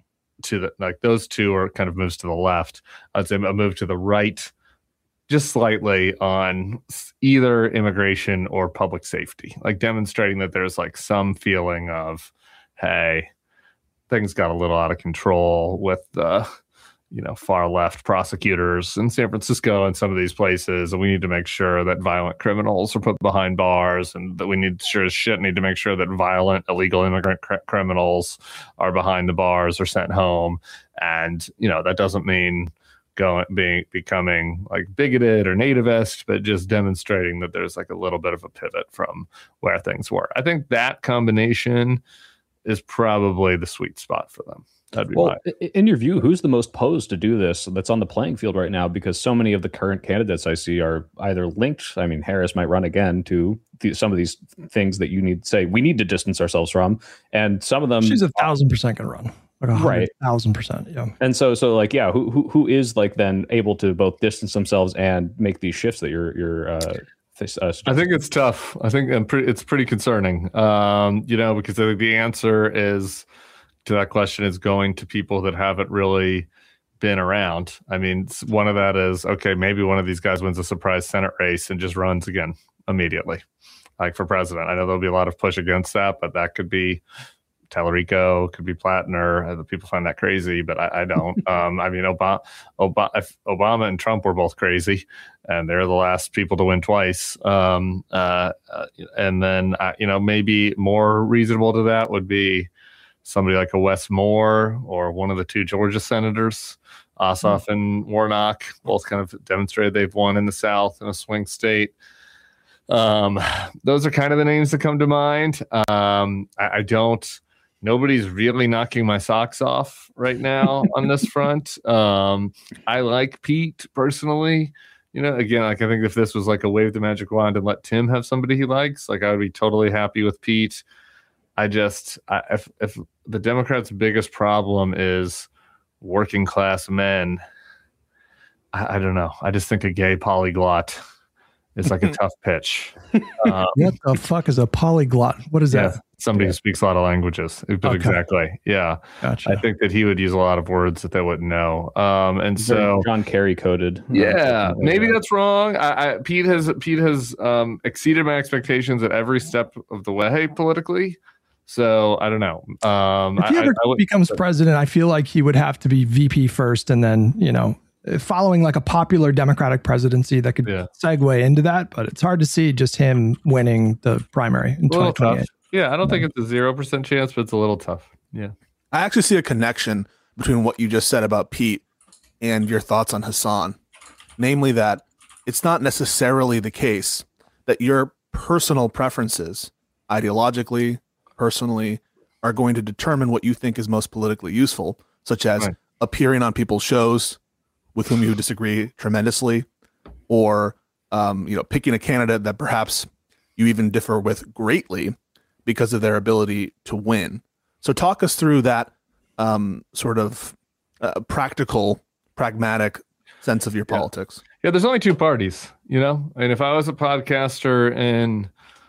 to the, like those two are kind of moves to the left. I'd say a move to the right, just slightly on either immigration or public safety, like demonstrating that there's like some feeling of, hey, things got a little out of control with the, you know, far left prosecutors in San Francisco and some of these places. And we need to make sure that violent criminals are put behind bars, and that we need sure as shit need to make sure that violent illegal immigrant cr- criminals are behind the bars or sent home. And, you know, that doesn't mean going being becoming like bigoted or nativist, but just demonstrating that there's like a little bit of a pivot from where things were. I think that combination is probably the sweet spot for them. That'd be Well, my i- in your view, who's the most posed to do this that's on the playing field right now? Because so many of the current candidates I see are either linked. I mean, Harris might run again to the, some of these things that you need to say we need to distance ourselves from, and some of them She's a thousand percent gonna run. Like a Right. hundred thousand percent. Yeah. And so, so like, yeah, who, who, who is like then able to both distance themselves and make these shifts that you're, you're, uh, th- uh I think it's tough. I think I'm pretty, it's pretty concerning, um, you know, because I think the answer is to that question is going to people that haven't really been around. I mean, s- one of that is, okay, maybe one of these guys wins a surprise Senate race and just runs again immediately, like for president. I know there'll be a lot of push against that, but that could be Tallarico, could be Plattner. Other people find that crazy, but I, I don't. um, I mean, Obama, Obama, if Obama and Trump were both crazy, and they're the last people to win twice. Um, uh, uh, and then, uh, you know, maybe more reasonable to that would be somebody like a Wes Moore or one of the two Georgia senators, Ossoff mm-hmm. and Warnock, both kind of demonstrated they've won in the South in a swing state. Um, those are kind of the names that come to mind. Um, I, I don't. Nobody's really knocking my socks off right now on this front. Um, I like Pete personally. You know, again, like I think if this was like a wave the magic wand and let Tim have somebody he likes, like I would be totally happy with Pete. I just, I, if if the Democrats' biggest problem is working class men, I, I don't know. I just think a gay polyglot is like a tough pitch. Um, What the fuck is a polyglot? What is yeah, that? somebody who speaks a lot of languages. But Okay. exactly, yeah. Gotcha. I think that he would use a lot of words that they wouldn't know. Um, and so, John Kerry coded. yeah, maybe that's wrong. I, I, Pete has Pete has um, exceeded my expectations at every step of the way politically. So I don't know. Um, If he I, ever I would, becomes president, I feel like he would have to be V P first, and then, you know, following like a popular Democratic presidency that could Yeah. segue into that. But it's hard to see just him winning the primary in a little twenty twenty-eight. tough. Yeah, I don't think it's a zero percent chance, but it's a little tough. Yeah. I actually see a connection between what you just said about Pete and your thoughts on Hassan. Namely, that it's not necessarily the case that your personal preferences, ideologically, personally, are going to determine what you think is most politically useful, such as Right. appearing on people's shows with whom you disagree tremendously, or um, you know, picking a candidate that perhaps you even differ with greatly because of their ability to win. So talk us through that um, sort of uh, practical, pragmatic sense of your Yeah. politics. Yeah, there's only two parties, you know. And if I was a podcaster in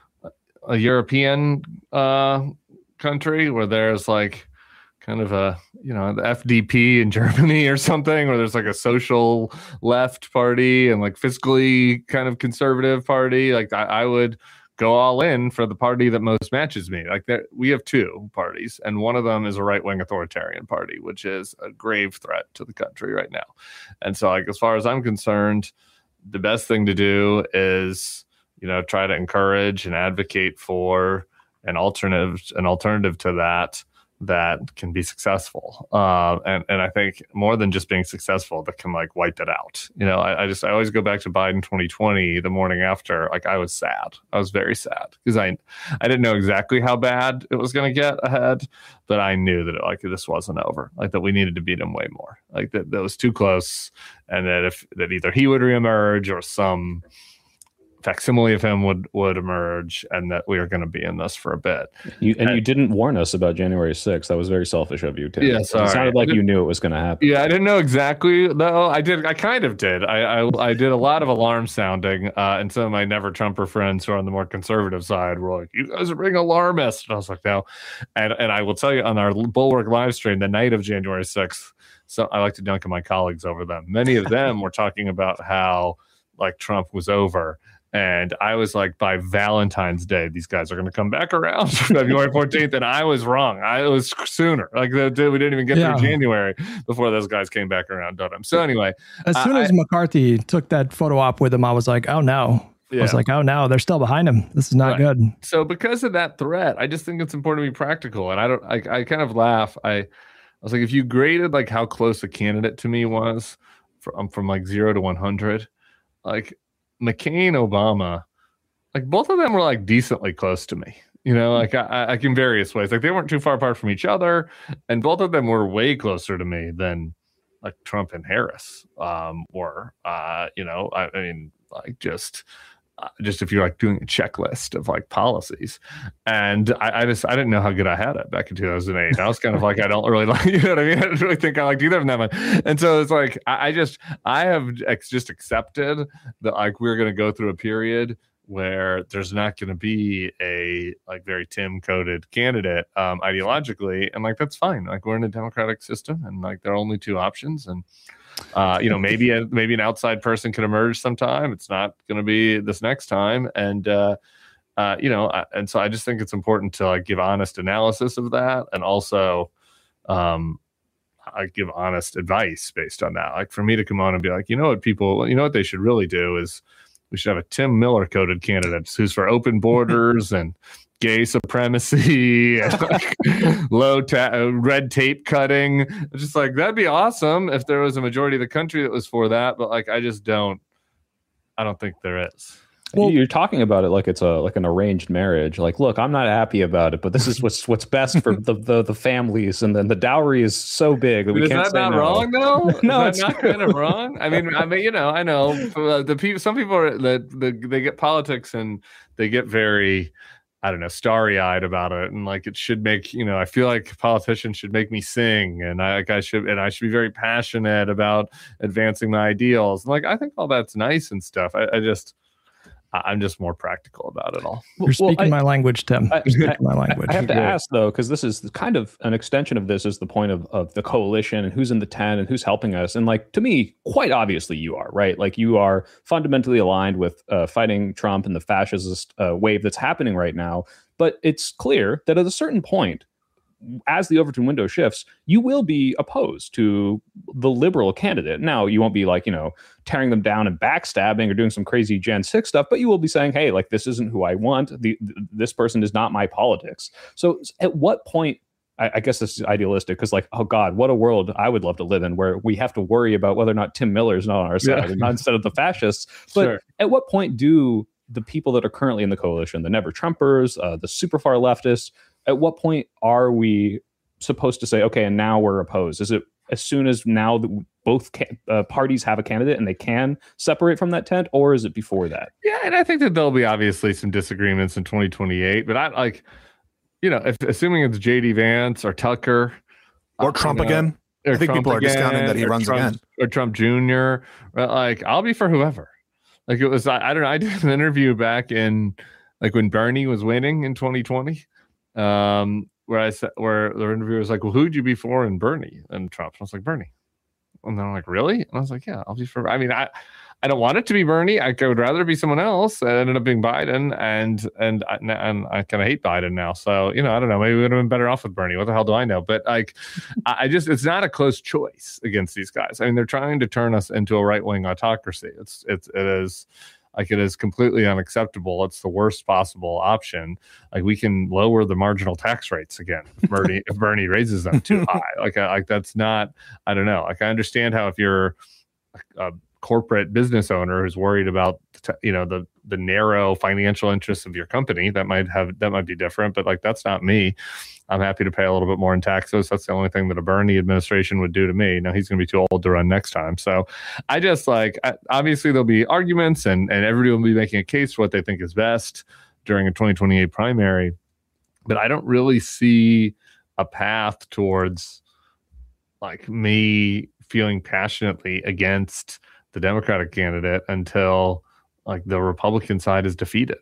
a European uh, country where there's like kind of a, you know, the F D P in Germany or something, where there's like a social left party and like fiscally kind of conservative party, like I, I would go all in for the party that most matches me. Like there, we have two parties, and one of them is a right-wing authoritarian party, which is a grave threat to the country right now. And so, like, as far as I'm concerned, the best thing to do is, you know, try to encourage and advocate for an alternative, an alternative to that that can be successful. Uh, and, and I think more than just being successful, that can like wipe it out. You know, I, I just, I always go back to Biden twenty twenty, the morning after, like I was sad. I was very sad because I, I didn't know exactly how bad it was going to get ahead, but I knew that like this wasn't over, like that we needed to beat him way more, like that, that was too close. And that if that either he would reemerge or some facsimile of him would would emerge, and that we are going to be in this for a bit. You, and, and you didn't warn us about January sixth. That was very selfish of you, Tim. Yeah, sorry. It sounded like you knew it was going to happen. Yeah, I didn't know exactly, though. I did. I kind of did. I I, I did a lot of alarm sounding, uh, and some of my Never Trumper friends who are on the more conservative side were like, "You guys are being alarmist." And I was like, "No," and and I will tell you on our Bulwark live stream the night of January sixth. So I like to dunk on my colleagues over them. Many of them were talking about how like Trump was over. And I was like, by Valentine's Day, these guys are going to come back around February fourteenth. And I was wrong. I was sooner. Like the, we didn't even get Yeah. through January before those guys came back around on him. So anyway, As soon I, as McCarthy took that photo op with him, I was like, oh no. I was Yeah. like, oh no, they're still behind him. This is not Right. good. So because of that threat, I just think it's important to be practical. And I don't, I, I kind of laugh. I, I was like, if you graded like how close a candidate to me was from, from like zero to one hundred, like McCain, Obama, like both of them were like decently close to me, you know, like I, like in various ways, like they weren't too far apart from each other, and both of them were way closer to me than like Trump and Harris um, were. Uh, you know, I, I mean, like just, uh, just if you're like doing a checklist of like policies, and I, I just I didn't know how good I had it back in two thousand eight. I was kind of like I don't really like, you know what I mean? I didn't really think I liked either of them that much, and so it's like I, I just I have ex- just accepted that like we're going to go through a period where there's not going to be a like very Tim coded candidate um, ideologically, and like that's fine. Like we're in a democratic system, and like there are only two options, and uh, you know maybe a, maybe an outside person can emerge sometime. It's not going to be this next time, and uh, uh, you know, I, and so I just think it's important to like give honest analysis of that, and also um, I give honest advice based on that. Like for me to come on and be like, you know what, people, you know what they should really do is. We should have a Tim Miller coded candidate who's for open borders and gay supremacy and like low ta- red tape cutting. It's just like that'd be awesome if there was a majority of the country that was for that. But like, I just don't. I don't think there is. Well, you're talking about it like it's a like an arranged marriage. Like, look, I'm not happy about it, but this is what's what's best for the, the the families, and then the dowry is so big that we is can't that say not no. wrong though? No, is it's that not true. kind of wrong. I mean, I mean, you know, I know uh, the people. Some people are that the, they get politics and they get very, I don't know, starry eyed about it, and like it should make you know. I feel like politicians should make me sing, and I like I should and I should be very passionate about advancing my ideals. And like I think all that's nice and stuff. I, I just. I'm just more practical about it all. You're speaking Well, I- my language, Tim. I, You're speaking I- my language. I have to Great. ask though, because this is kind of an extension of this is the point of, of the coalition and who's in the tent and who's helping us. And like, to me, quite obviously you are, right? Like you are fundamentally aligned with uh, fighting Trump and the fascist uh, wave that's happening right now. But it's clear that at a certain point, as the Overton window shifts, you will be opposed to the liberal candidate. Now, you won't be like, you know, tearing them down and backstabbing or doing some crazy Gen six stuff, but you will be saying, hey, like, this isn't who I want. The, th- this person is not my politics. So at what point, I, I guess this is idealistic because like, oh God, what a world I would love to live in where we have to worry about whether or not Tim Miller is not on our side Yeah. and not instead of the fascists. But Sure. at what point do the people that are currently in the coalition, the Never Trumpers, uh, the super far leftists, at what point are we supposed to say, okay, and now we're opposed? Is it as soon as now that both ca- uh, parties have a candidate and they can separate from that tent, or is it before that? Yeah, and I think that there'll be obviously some disagreements in twenty twenty-eight, but I like, you know, if assuming it's J D Vance or Tucker Or uh, Trump you know, again. I think Trump people are again, discounting that he or runs Trump, again. or Trump Junior Like, I'll be for whoever. Like, it was, I, I don't know. I did an interview back in, like, when Bernie was winning in twenty twenty, um, where I said, where the interviewer was like, well, who'd you be for in Bernie and Trump? And I was like, Bernie. And they're like, really? And I was like, yeah, I'll be for, I mean, I, I don't want it to be Bernie. I would rather be someone else. It ended up being Biden, and and and I kind of hate Biden now. So, you know, I don't know. Maybe we would have been better off with Bernie. What the hell do I know? But like, I just, it's not a close choice against these guys. I mean, they're trying to turn us into a right wing autocracy. It's it's it is like it is completely unacceptable. It's the worst possible option. Like, we can lower the marginal tax rates again if Bernie if Bernie raises them too high. Like I, like that's not. I don't know. Like, I understand how if you're a corporate business owner who's worried about, you know, the the narrow financial interests of your company, that might have that might be different, but like, that's not me. I'm happy to pay a little bit more in taxes. That's the only thing that a Bernie administration would do to me. Now, he's going to be too old to run next time. So I just like, I, obviously there'll be arguments, and and everybody will be making a case for what they think is best during a twenty twenty-eight primary, but I don't really see a path towards like me feeling passionately against the Democratic candidate until like the Republican side is defeated.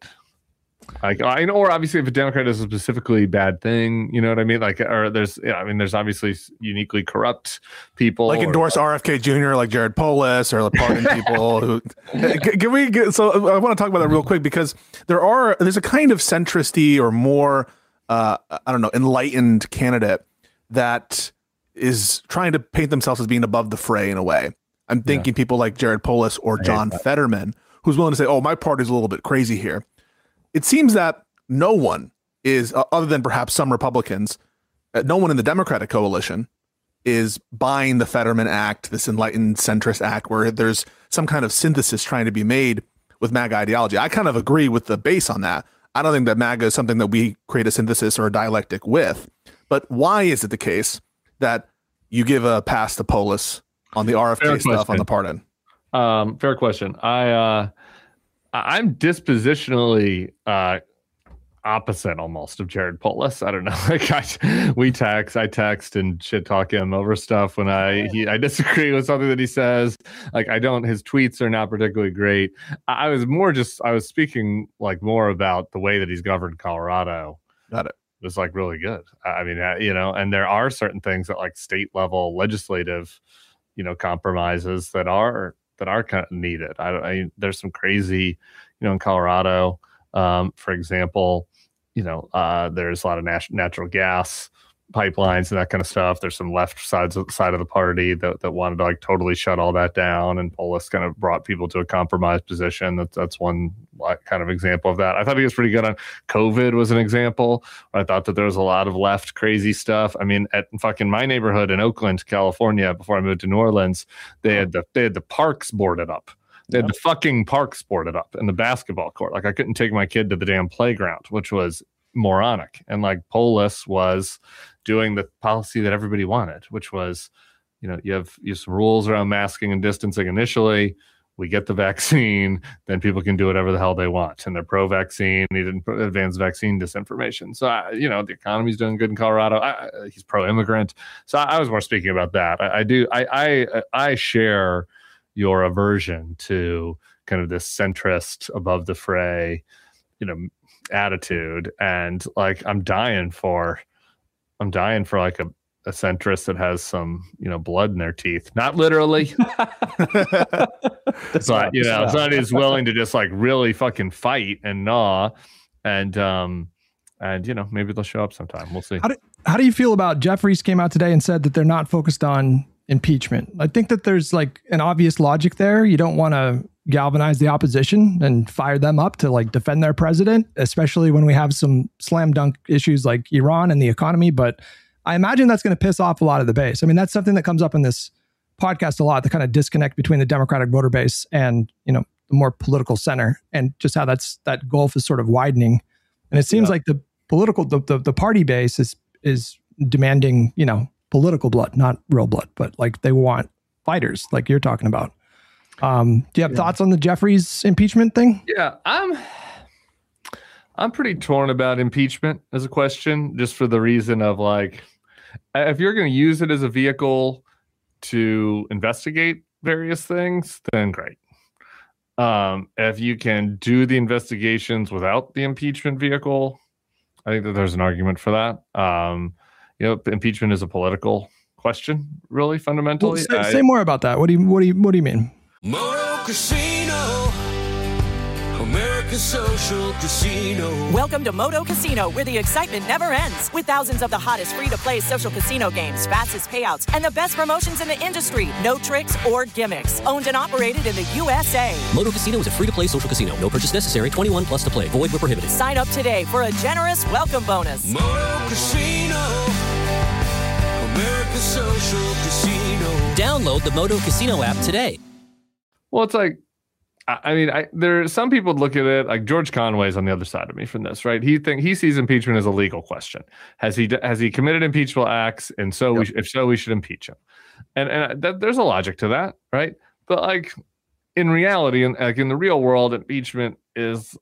Like, I know, or obviously if a Democrat does a specifically bad thing, you know what I mean? Like, or there's, yeah, I mean, there's obviously uniquely corrupt people, like endorse or, R F K Junior, like Jared Polis, or like pardon people. Who, can we get, so I want to talk about that real quick, because there are, there's a kind of centristy or more, uh, I don't know, enlightened candidate that is trying to paint themselves as being above the fray in a way. I'm thinking yeah. people like Jared Polis or John Fetterman, who's willing to say, oh, my party's a little bit crazy here. It seems that no one is, uh, other than perhaps some Republicans, uh, no one in the Democratic coalition is buying the Fetterman Act, this enlightened centrist act, where there's some kind of synthesis trying to be made with MAGA ideology. I kind of agree with the base on that. I don't think that MAGA is something that we create a synthesis or a dialectic with. But why is it the case that you give a pass to Polis on the R F K fair stuff question. on the pardon? Um, fair question. I, uh, I'm dispositionally uh, opposite almost of Jared Polis. I don't know. Like I, we text, I text and shit talk him over stuff when I he, I disagree with something that he says. Like I don't. His tweets are not particularly great. I, I was more just I was speaking like more about the way that he's governed Colorado. Got it. It was like really good. I mean, uh, you know, and there are certain things that like state level legislative, you know, compromises that are that are kind of needed. I, I there's some crazy, you know, in Colorado, um, for example, you know, uh, there's a lot of nat- natural gas pipelines and that kind of stuff. There's some left sides of, side of the party that, that wanted to like totally shut all that down, and Polis kind of brought people to a compromised position. That's that's one like, kind of example of that. I thought he was pretty good on COVID. Was an example. I thought that there was a lot of left crazy stuff. I mean, at fucking my neighborhood in Oakland, California, before I moved to New Orleans, they had the they had the parks boarded up. They had the fucking parks boarded up and the basketball court. Like I couldn't take my kid to the damn playground, which was moronic. And like Polis was doing the policy that everybody wanted, which was, you know, you have, you have some rules around masking and distancing initially. We get the vaccine, then people can do whatever the hell they want. And they're pro-vaccine, he didn't advance vaccine disinformation. So, I, you know, the economy's doing good in Colorado. I, he's pro-immigrant. So I, I was more speaking about that. I, I do, I, I, I share your aversion to kind of this centrist above the fray, you know, attitude. And like, I'm dying for, I'm dying for like a, a centrist that has some, you know, blood in their teeth, not literally, but you know, somebody is willing to just like really fucking fight and gnaw, and um, and you know, maybe they'll show up sometime. We'll see. How do, how do you feel about Jeffries came out today and said that they're not focused on impeachment? I think that there's like an obvious logic there. You don't want to galvanize the opposition and fire them up to like defend their president, especially when we have some slam dunk issues like Iran and the economy. But I imagine that's going to piss off a lot of the base. I mean, that's something that comes up in this podcast a lot, the kind of disconnect between the Democratic voter base and, you know, the more political center, and just how that's, that gulf is sort of widening. And it seems yeah. like the political, the, the, the party base is, is demanding, you know, political blood, not real blood, but like they want fighters like you're talking about. Um, do you have yeah. thoughts on the Jeffries impeachment thing? Yeah, I'm, I'm pretty torn about impeachment as a question, just for the reason of like, if you're going to use it as a vehicle to investigate various things, then great. Um, if you can do the investigations without the impeachment vehicle, I think that there's an argument for that. Um, you know, impeachment is a political question, really, fundamentally. Well, say, I, say more about that. What do you what do you what do you mean? Moto Casino, America's social casino. Welcome to Moto Casino, where the excitement never ends. With thousands of the hottest free-to-play social casino games, fastest payouts, and the best promotions in the industry. No tricks or gimmicks. Owned and operated in the U S A. Moto Casino is a free-to-play social casino. No purchase necessary. twenty-one plus to play. Void where prohibited. Sign up today for a generous welcome bonus. Moto Casino, America's social casino. Download the Moto Casino app today. Well, it's like, I mean, I, there some people look at it like George Conway's on the other side of me from this, right? He think he sees impeachment as a legal question. Has he has he committed impeachable acts? And so, yep. we, if so, we should impeach him. And and that, there's a logic to that, right? But like in reality, and like in the real world, impeachment is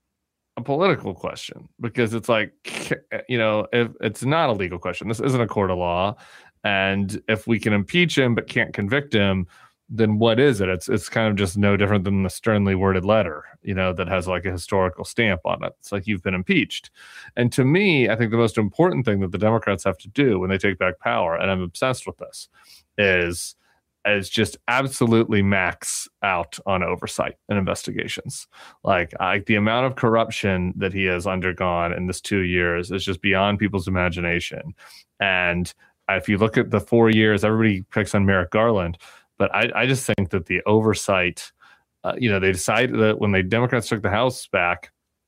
a political question because it's like, you know, if it's not a legal question, this isn't a court of law, and if we can impeach him but can't convict him, then what is it? It's it's kind of just no different than the sternly worded letter, you know, that has like a historical stamp on it. It's like you've been impeached. And to me, I think the most important thing that the Democrats have to do when they take back power, and I'm obsessed with this, is is just absolutely max out on oversight and investigations. Like, like the amount of corruption that he has undergone in this two years is just beyond people's imagination. And if you look at the four years, everybody picks on Merrick Garland. But I, I just think that the oversight, uh, you know, they decided that when the Democrats took the House back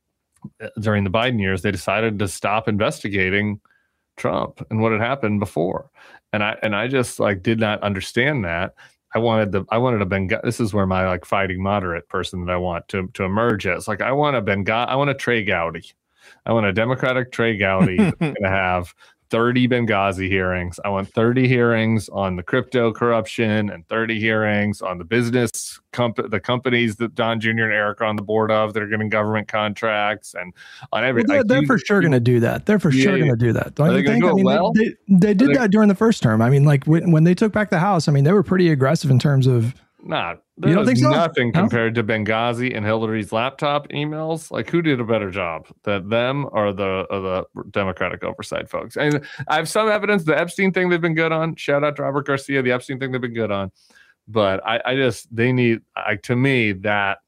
during the Biden years, they decided to stop investigating Trump and what had happened before. And I and I just like did not understand that. I wanted the I wanted a Benghazi. This is where my like fighting moderate person that I want to to emerge as. Like I want a Benghazi. I want a Trey Gowdy. I want a Democratic Trey Gowdy that's going to have thirty Benghazi hearings. I want thirty hearings on the crypto corruption and thirty hearings on the business comp- the companies that Don Junior and Eric are on the board of that are getting government contracts and on every. Well, they're, like, they're you, for sure going to do that. They're for yeah, sure yeah. going to do that. Don't Are you they think? do I it mean, well? they, they, they did they, that during the first term. I mean, like when, when they took back the House, I mean, they were pretty aggressive in terms of. Nah, You don't think so? Nothing No? compared to Benghazi and Hillary's laptop emails. Like, who did a better job, that them or the or the Democratic oversight folks? And I have some evidence. The Epstein thing they've been good on. Shout out to Robert Garcia. The Epstein thing they've been good on. But I, I just they need. I, to me, that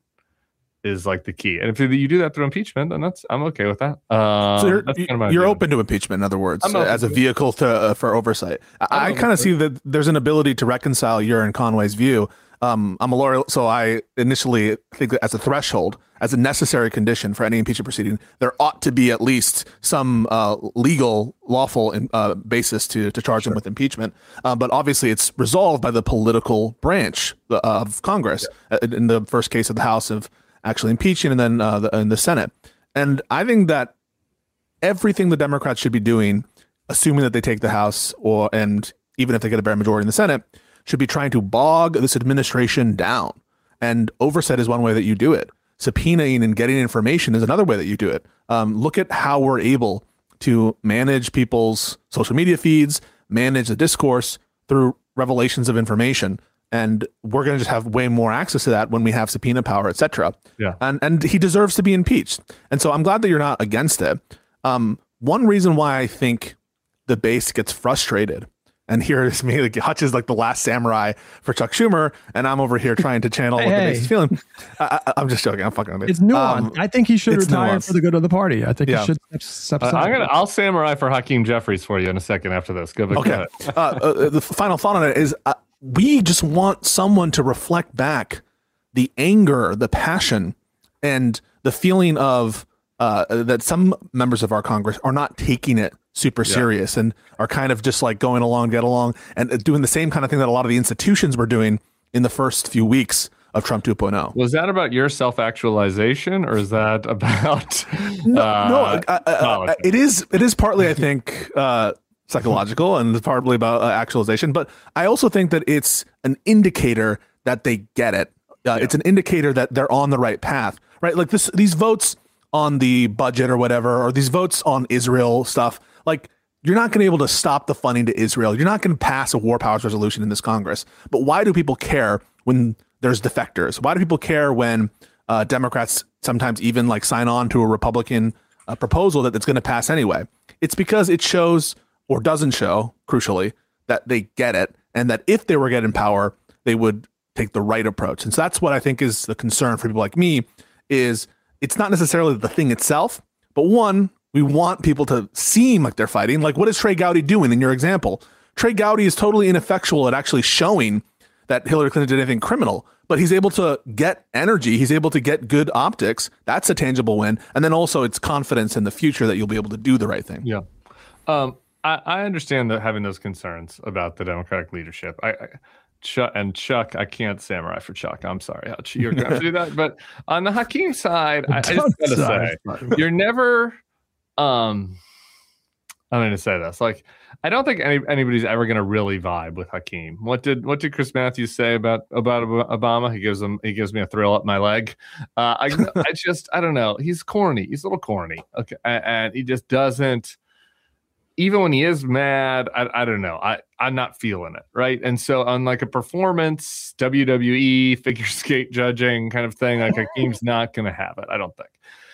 is like the key. And if you do that through impeachment, then that's I'm okay with that. Um, so you're, that's kind of my you're view. open to impeachment, in other words, I'm open as a to it. vehicle to uh, for oversight. I, I kind of see that there's an ability to reconcile your and Conway's view. Um, I'm a lawyer, so I initially think that as a threshold, as a necessary condition for any impeachment proceeding, there ought to be at least some uh, legal, lawful uh, basis to to charge Sure. them with impeachment. Uh, but obviously, it's resolved by the political branch of Congress. Yeah. In the first case of the House of actually impeaching, and then uh, the, in the Senate. And I think that everything the Democrats should be doing, assuming that they take the House, or and even if they get a bare majority in the Senate, should be trying to bog this administration down. And oversight is one way that you do it. Subpoenaing and getting information is another way that you do it. Um, look at how we're able to manage people's social media feeds, manage the discourse through revelations of information. And we're going to just have way more access to that when we have subpoena power, et cetera. Yeah. And and he deserves to be impeached. And so I'm glad that you're not against it. Um, one reason why I think the base gets frustrated, and here is me, like Hutch is like the last samurai for Chuck Schumer, and I'm over here trying to channel Hey, what the hey. base is feeling. I, I, I'm just joking. I'm fucking with it. It's nuanced. Um, I think he should it's retire nuanced. for the good of the party. I think Yeah. he should step, step Uh, aside. I'm gonna. I'll samurai for Hakeem Jeffries for you in a second after this. Go, go Okay. ahead. uh, uh, the final thought on it is uh, we just want someone to reflect back the anger, the passion, and the feeling of uh, that some members of our Congress are not taking it super Yeah. serious and are kind of just like going along, get along, and doing the same kind of thing that a lot of the institutions were doing in the first few weeks of Trump two point oh. Was that about your self-actualization, or is that about? No, uh, no uh, uh, uh, politics? it is. It is partly, I think, uh, psychological, and partly about uh, actualization. But I also think that it's an indicator that they get it. Uh, It's an indicator that they're on the right path, right? Like this, these votes on the budget or whatever, or these votes on Israel stuff. Like you're not going to be able to stop the funding to Israel. You're not going to pass a war powers resolution in this Congress. But why do people care when there's defectors? Why do people care when uh, Democrats sometimes even like sign on to a Republican uh, proposal that that's going to pass anyway? It's because it shows or doesn't show, crucially, that they get it, and that if they were getting power, they would take the right approach. And so that's what I think is the concern for people like me, is it's not necessarily the thing itself, but one, we want people to seem like they're fighting. Like, what is Trey Gowdy doing in your example? Trey Gowdy is totally ineffectual at actually showing that Hillary Clinton did anything criminal, but he's able to get energy. He's able to get good optics. That's a tangible win. And then also it's confidence in the future that you'll be able to do the right thing. Yeah. Um, I, I understand that having those concerns about the Democratic leadership. I, I Chuck and Chuck, I can't samurai for Chuck. I'm sorry, Hutch. You're going to do that. But on the Hakeem side, I, I just got to say, you're never. Um, I'm going to say this. Like, I don't think any, anybody's ever going to really vibe with Hakeem. What did What did Chris Matthews say about about Obama? He gives him he gives me a thrill up my leg. Uh, I I just I don't know. He's corny. He's a little corny. Okay, and, and he just doesn't. Even when he is mad, I, I don't know. I, I'm not feeling it, right? And so on like a performance, W W E, figure skate judging kind of thing, like Hakeem's not going to have it, I don't think.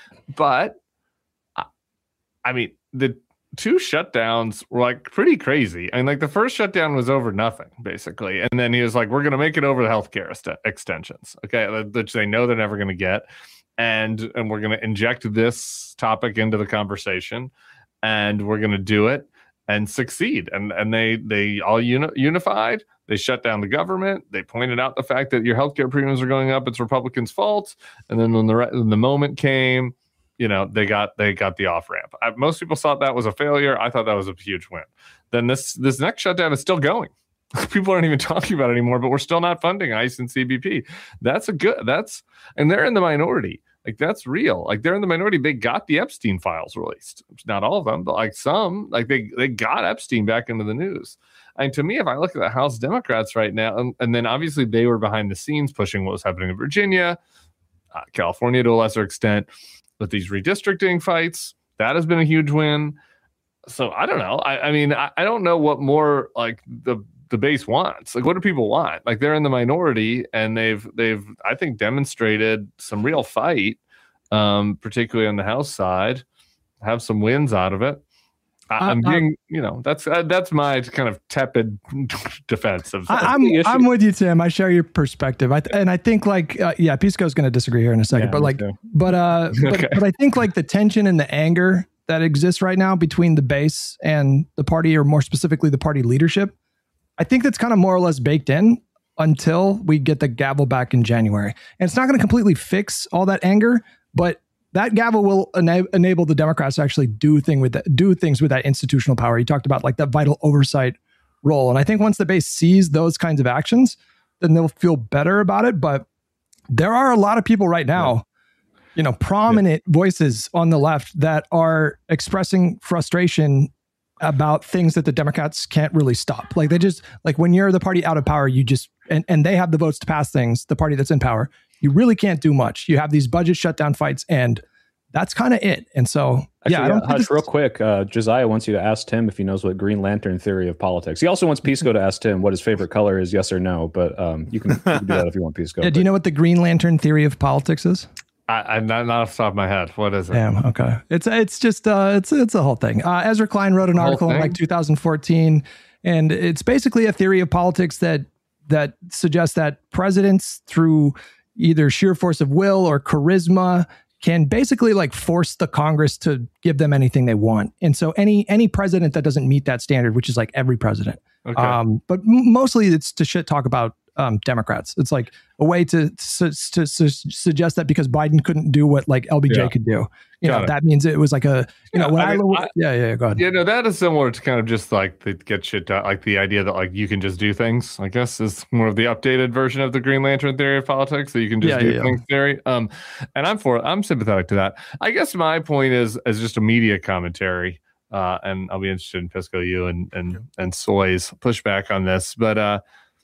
But, I, I mean, the two shutdowns were like pretty crazy. I mean, like the first shutdown was over nothing, basically. And then he was like, we're going to make it over the healthcare est- extensions, okay, which they know they're never going to get. And, and we're going to inject this topic into the conversation. And we're going to do it and succeed. And and they they all uni- unified. They shut down the government. They pointed out the fact that your healthcare premiums are going up. It's Republicans' fault. And then when the re- when the moment came, you know, they got they got the off ramp. I, most people thought that was a failure. I thought that was a huge win. Then this this next shutdown is still going. People aren't even talking about it anymore. But we're still not funding ICE and C B P. That's a good. That's and they're in the minority. Like, that's real. Like, they're in the minority. They got the Epstein files released. Not all of them, but like some, like they, they got Epstein back into the news. And to me, if I look at the House Democrats right now, and, and then obviously they were behind the scenes pushing what was happening in Virginia, uh, California to a lesser extent, with these redistricting fights, that has been a huge win. So I don't know. I, I mean, I, I don't know what more like the the base wants. Like, what do people want? Like, they're in the minority, and they've they've I think demonstrated some real fight, um, particularly on the House side, have some wins out of it. I, I'm being, you know, that's uh, that's my kind of tepid defense of. I, I'm I'm with you, Tim. I share your perspective. I th- and I think like uh, yeah, Pisco's going to disagree here in a second, yeah, but like, too. but uh, but, okay. but I think like the tension and the anger that exists right now between the base and the party, or more specifically the party leadership, I think that's kind of more or less baked in until we get the gavel back in January. And it's not going to completely fix all that anger, but that gavel will ena- enable the Democrats to actually do thing with that, do things with that institutional power. You talked about like that vital oversight role. And I think once the base sees those kinds of actions, then they'll feel better about it. But there are a lot of people right now, yeah. you know, prominent yeah. voices on the left that are expressing frustration about things that the Democrats can't really stop. Like they just, like when you're the party out of power, you just, and, and they have the votes to pass things, the party that's in power, you really can't do much. You have these budget shutdown fights, and that's kind of it. And so, Actually, yeah, I don't yeah, Hutch, real quick, uh, Josiah wants you to ask Tim if he knows what Green Lantern theory of politics. He also wants Pisco to ask Tim what his favorite color is, yes or no. But um, you, can, you can do that if you want, Pisco. Yeah, do you know what the Green Lantern theory of politics is? I, I'm not, not off the top of my head. What is it? Damn. Okay. It's it's just uh, it's it's a whole thing. Uh, Ezra Klein wrote an article in like two thousand fourteen, and it's basically a theory of politics that that suggests that presidents, through either sheer force of will or charisma, can basically like force the Congress to give them anything they want. And so any any president that doesn't meet that standard, which is like every president, okay. um, but m- mostly it's to shit talk about um, Democrats. It's like a way to, to, to, to suggest that because Biden couldn't do what like L B J yeah. could do, you Got know, it. that means it was like a, you yeah, know, when I, mean, I, I yeah, yeah, go ahead. Yeah, no, that is similar to kind of just like the get shit done, like the idea that like you can just do things, I guess, is more of the updated version of the Green Lantern theory of politics, that you can just yeah, do yeah, things yeah. theory. Um, and I'm for, I'm sympathetic to that. I guess my point is, as just a media commentary, uh, and I'll be interested in Pisco, you and, and, yeah. and Soy's pushback on this, but uh,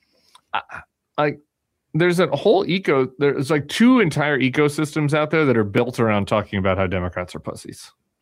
I, I there's a whole eco, there's like two entire ecosystems out there that are built around talking about how Democrats are pussies.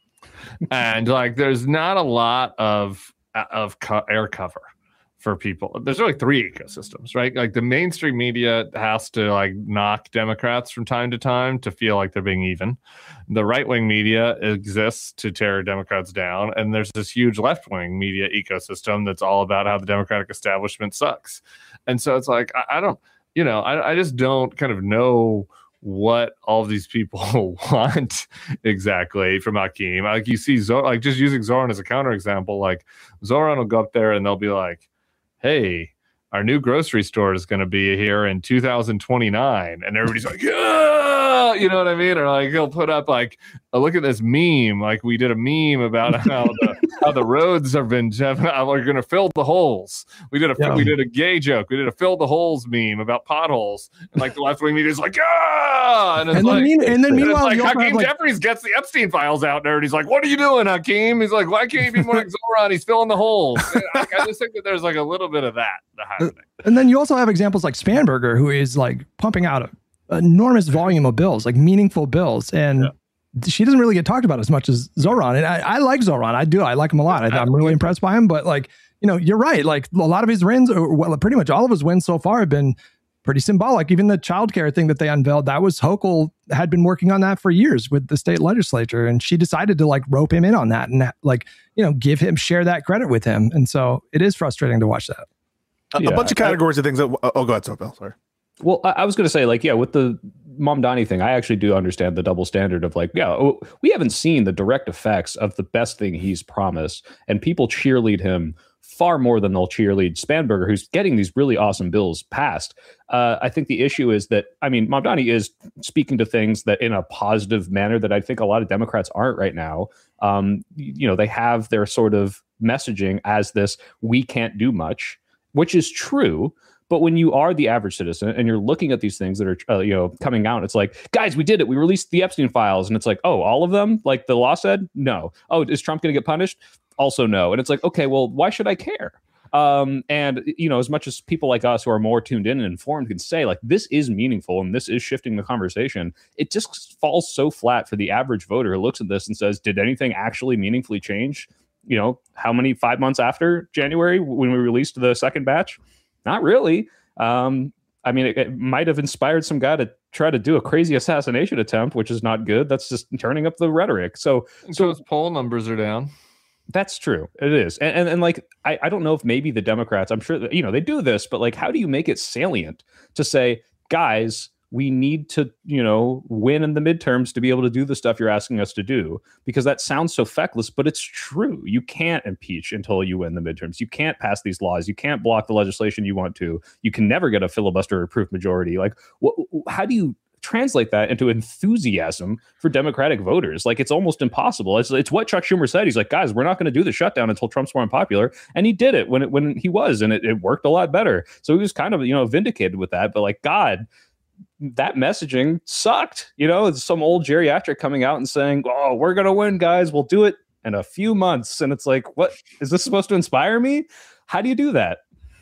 and like there's not a lot of of co- air cover for people. There's really three ecosystems, right? Like the mainstream media has to like knock Democrats from time to time to feel like they're being even. The right-wing media exists to tear Democrats down. And there's this huge left-wing media ecosystem that's all about how the Democratic establishment sucks. And so it's like, I, I don't, you know, I, I just don't kind of know what all of these people want exactly from Hakeem. Like you see, Zor- like just using Zoran as a counterexample, like Zoran will go up there and they'll be like, hey, our new grocery store is going to be here in two thousand twenty-nine. And everybody's like, yeah, you know what I mean? Or like he'll put up like, oh, look at this meme. Like we did a meme about how the how the roads have been, we're going to fill the holes. We did a yeah. we did a gay joke. We did a fill the holes meme about potholes. And like the left wing media is like, yeah. And, it's and like, then, mean, and then meanwhile, and it's like Hakeem like, Jeffries gets the Epstein files out there and he's like, what are you doing, Hakeem? He's like, why can't you be more like Zoran? He's filling the holes. I, I just think that there's like a little bit of that happening. And then you also have examples like Spanberger, who is like pumping out an enormous volume of bills, like meaningful bills. And yeah. she doesn't really get talked about as much as Zoran. And I, I like Zoran. I do. I like him a lot. I, I'm really impressed by him. But like, you know, you're right. Like a lot of his wins, or well, pretty much all of his wins so far have been pretty symbolic. Even the childcare thing that they unveiled, that was Hochul had been working on that for years with the state legislature. And she decided to like rope him in on that and like, you know, give him, share that credit with him. And so it is frustrating to watch that. A, yeah. a bunch of categories of things that, oh, go ahead, Sophil, sorry. Well, I, I was going to say, like, yeah, with the Mamdani thing, I actually do understand the double standard of like, yeah, oh, we haven't seen the direct effects of the best thing he's promised, and people cheerlead him far more than they'll cheerlead Spanberger, who's getting these really awesome bills passed. Uh, I think the issue is that, I mean, Mamdani is speaking to things that in a positive manner that I think a lot of Democrats aren't right now. Um, you know, they have their sort of messaging as this, we can't do much, which is true. But when you are the average citizen and you're looking at these things that are, uh, you know, coming out, it's like, guys, we did it. We released the Epstein files. And it's like, oh, all of them? Like the law said? No. Oh, is Trump going to get punished? Also no. And it's like, okay, well, why should I care? Um, and, you know, as much as people like us who are more tuned in and informed can say, like, this is meaningful and this is shifting the conversation, it just falls so flat for the average voter who looks at this and says, did anything actually meaningfully change? You know, how many, five months after January when we released the second batch? Not really. Um, I mean, it, it might have inspired some guy to try to do a crazy assassination attempt, which is not good. That's just turning up the rhetoric. So, so his poll numbers are down. That's true. It is. And, and, and like, I, I don't know if maybe the Democrats, I'm sure that, you know, they do this, but like, how do you make it salient to say, guys, we need to, you know, win in the midterms to be able to do the stuff you're asking us to do? Because that sounds so feckless, but it's true. You can't impeach until you win the midterms. You can't pass these laws. You can't block the legislation you want to. You can never get a filibuster-proof majority. Like, wh- how do you translate that into enthusiasm for Democratic voters? Like, it's almost impossible. It's, it's what Chuck Schumer said. He's like, guys, we're not going to do the shutdown until Trump's more unpopular. And he did it when it when he was, and it, it worked a lot better. So he was kind of, you know, vindicated with that. But like, God, that messaging sucked. You know, it's some old geriatric coming out and saying, oh, we're going to win, guys. We'll do it in a few months. And it's like, what is this supposed to inspire me? How do you do that?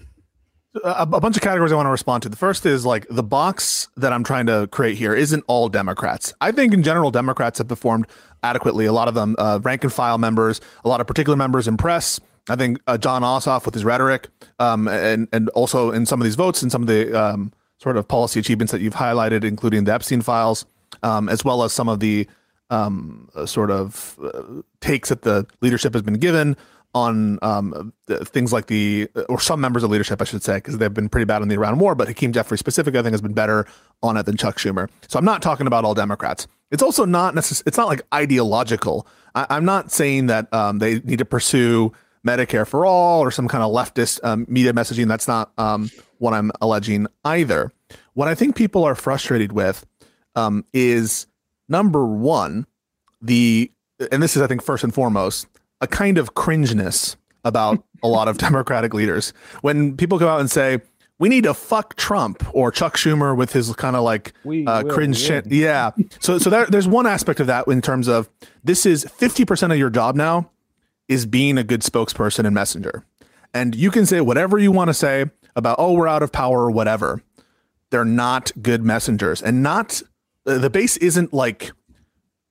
A, a bunch of categories I want to respond to. The first is like the box that I'm trying to create here isn't all Democrats. I think in general, Democrats have performed adequately. A lot of them, uh, rank and file members, a lot of particular members in press. I think uh, John Ossoff with his rhetoric, um, and, and also in some of these votes and some of the um, sort of policy achievements that you've highlighted, including the Epstein files, um, as well as some of the um, uh, sort of uh, takes that the leadership has been given on um, things like the, or some members of leadership, I should say, because they've been pretty bad on the Iran war, but Hakeem Jeffries specifically, I think, has been better on it than Chuck Schumer. So I'm not talking about all Democrats. It's also not necessarily, it's not like ideological. I, I'm not saying that um, they need to pursue Medicare for all or some kind of leftist um, media messaging. That's not um, what I'm alleging either. What I think people are frustrated with um, is, number one, the, and this is, I think, first and foremost, a kind of cringeness about a lot of Democratic leaders. When people come out and say, we need to fuck Trump, or Chuck Schumer with his kind of like uh, cringe shit. Yeah. So, so there, there's one aspect of that in terms of this is fifty percent of your job now is being a good spokesperson and messenger. And you can say whatever you want to say about, oh, we're out of power or whatever. They're not good messengers, and not uh, the base isn't like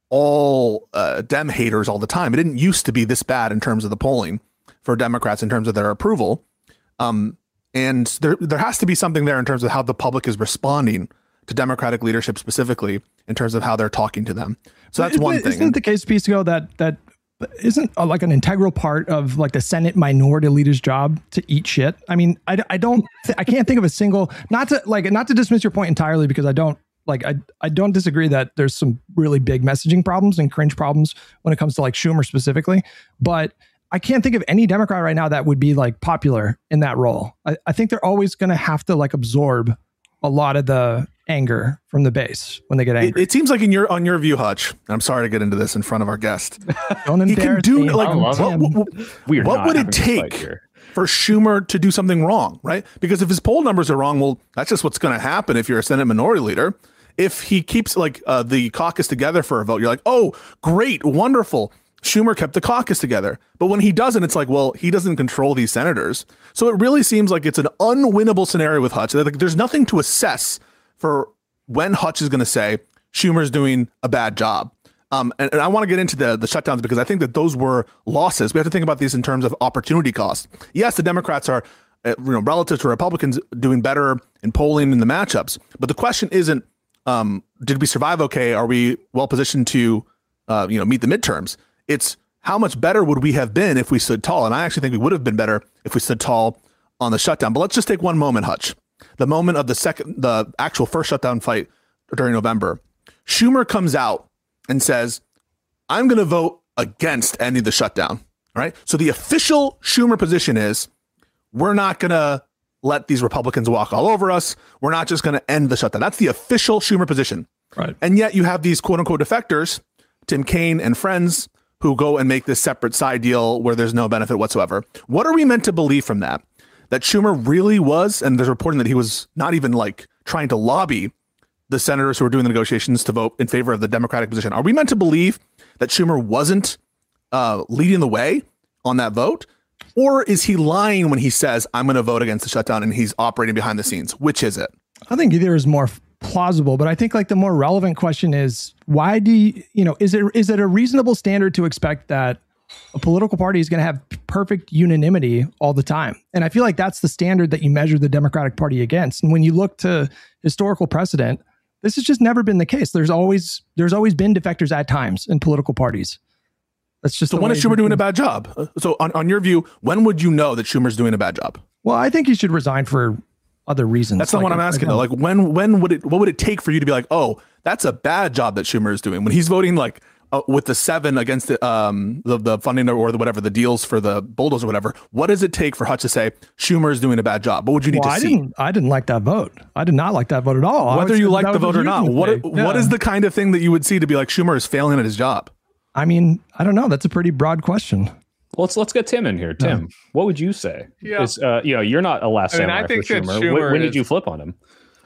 all uh, Dem haters all the time. It didn't used to be this bad in terms of the polling for Democrats in terms of their approval. Um, and there there has to be something there in terms of how the public is responding to Democratic leadership specifically in terms of how they're talking to them. So that's isn't one it, thing. Isn't it the case, Pisco, that that isn't uh, like an integral part of like the Senate minority leader's job to eat shit? I mean, I, I don't, th- I can't think of a single, not to like, not to dismiss your point entirely, because I don't like, I, I don't disagree that there's some really big messaging problems and cringe problems when it comes to like Schumer specifically, but I can't think of any Democrat right now that would be like popular in that role. I, I think they're always going to have to like absorb a lot of the anger from the base when they get angry. It, it seems like in your on your view, Hutch. I'm sorry to get into this in front of our guest. Don't he can do me. like what, what, what, what would it take for Schumer to do something wrong, right? Because if his poll numbers are wrong, well, that's just what's going to happen if you're a Senate minority leader. If he keeps like uh, the caucus together for a vote, you're like, oh, great, wonderful. Schumer kept the caucus together. But when he doesn't, it's like, well, he doesn't control these senators. So it really seems like it's an unwinnable scenario with Hutch. Like, there's nothing to assess for when Hutch is going to say Schumer's doing a bad job. Um, and, and I want to get into the, the shutdowns because I think that those were losses. We have to think about these in terms of opportunity cost. Yes, the Democrats are, uh, you know, relative to Republicans doing better in polling in the matchups. But the question isn't, um, did we survive okay? Are we well positioned to, uh, you know, meet the midterms? It's how much better would we have been if we stood tall? And I actually think we would have been better if we stood tall on the shutdown. But let's just take one moment, Hutch. The moment of the second, the actual first shutdown fight during November. Schumer comes out and says, I'm going to vote against ending the shutdown. Right. So the official Schumer position is we're not going to let these Republicans walk all over us. We're not just going to end the shutdown. That's the official Schumer position. Right. And yet you have these quote unquote defectors, Tim Kaine and friends, who go and make this separate side deal where there's no benefit whatsoever. What are we meant to believe from that? That Schumer really was, and there's reporting that he was not even like trying to lobby the senators who were doing the negotiations to vote in favor of the Democratic position. Are we meant to believe that Schumer wasn't uh, leading the way on that vote? Or is he lying when he says, I'm going to vote against the shutdown and he's operating behind the scenes? Which is it? I think either is more plausible, but I think like the more relevant question is why do you, you know, is it is it a reasonable standard to expect that a political party is going to have perfect unanimity all the time? And I feel like that's the standard that you measure the Democratic Party against. And when you look to historical precedent, this has just never been the case. There's always there's always been defectors at times in political parties. That's just so when is Schumer doing a bad job? So on, on your view, when would you know that Schumer's doing a bad job? Well, I think he should resign for other reasons. That's not like, what I'm asking though. Like when when would it what would it take for you to be like, oh, that's a bad job that Schumer is doing when he's voting like uh, with the seven against the um the, the funding or the whatever the deals for the bulldozer or whatever? What does it take for Hutch to say Schumer is doing a bad job? What would you need well, to I see? Didn't, I didn't like that vote. I did not like that vote at all. Whether you like the vote or not, what yeah. what is the kind of thing that you would see to be like Schumer is failing at his job? I mean, I don't know. That's a pretty broad question. Let's let's get Tim in here. Tim, yeah. What would you say? Yeah. Is, uh, you know, you're not a last I mean, samurai I think for Schumer. Schumer when, when did is, you flip on him?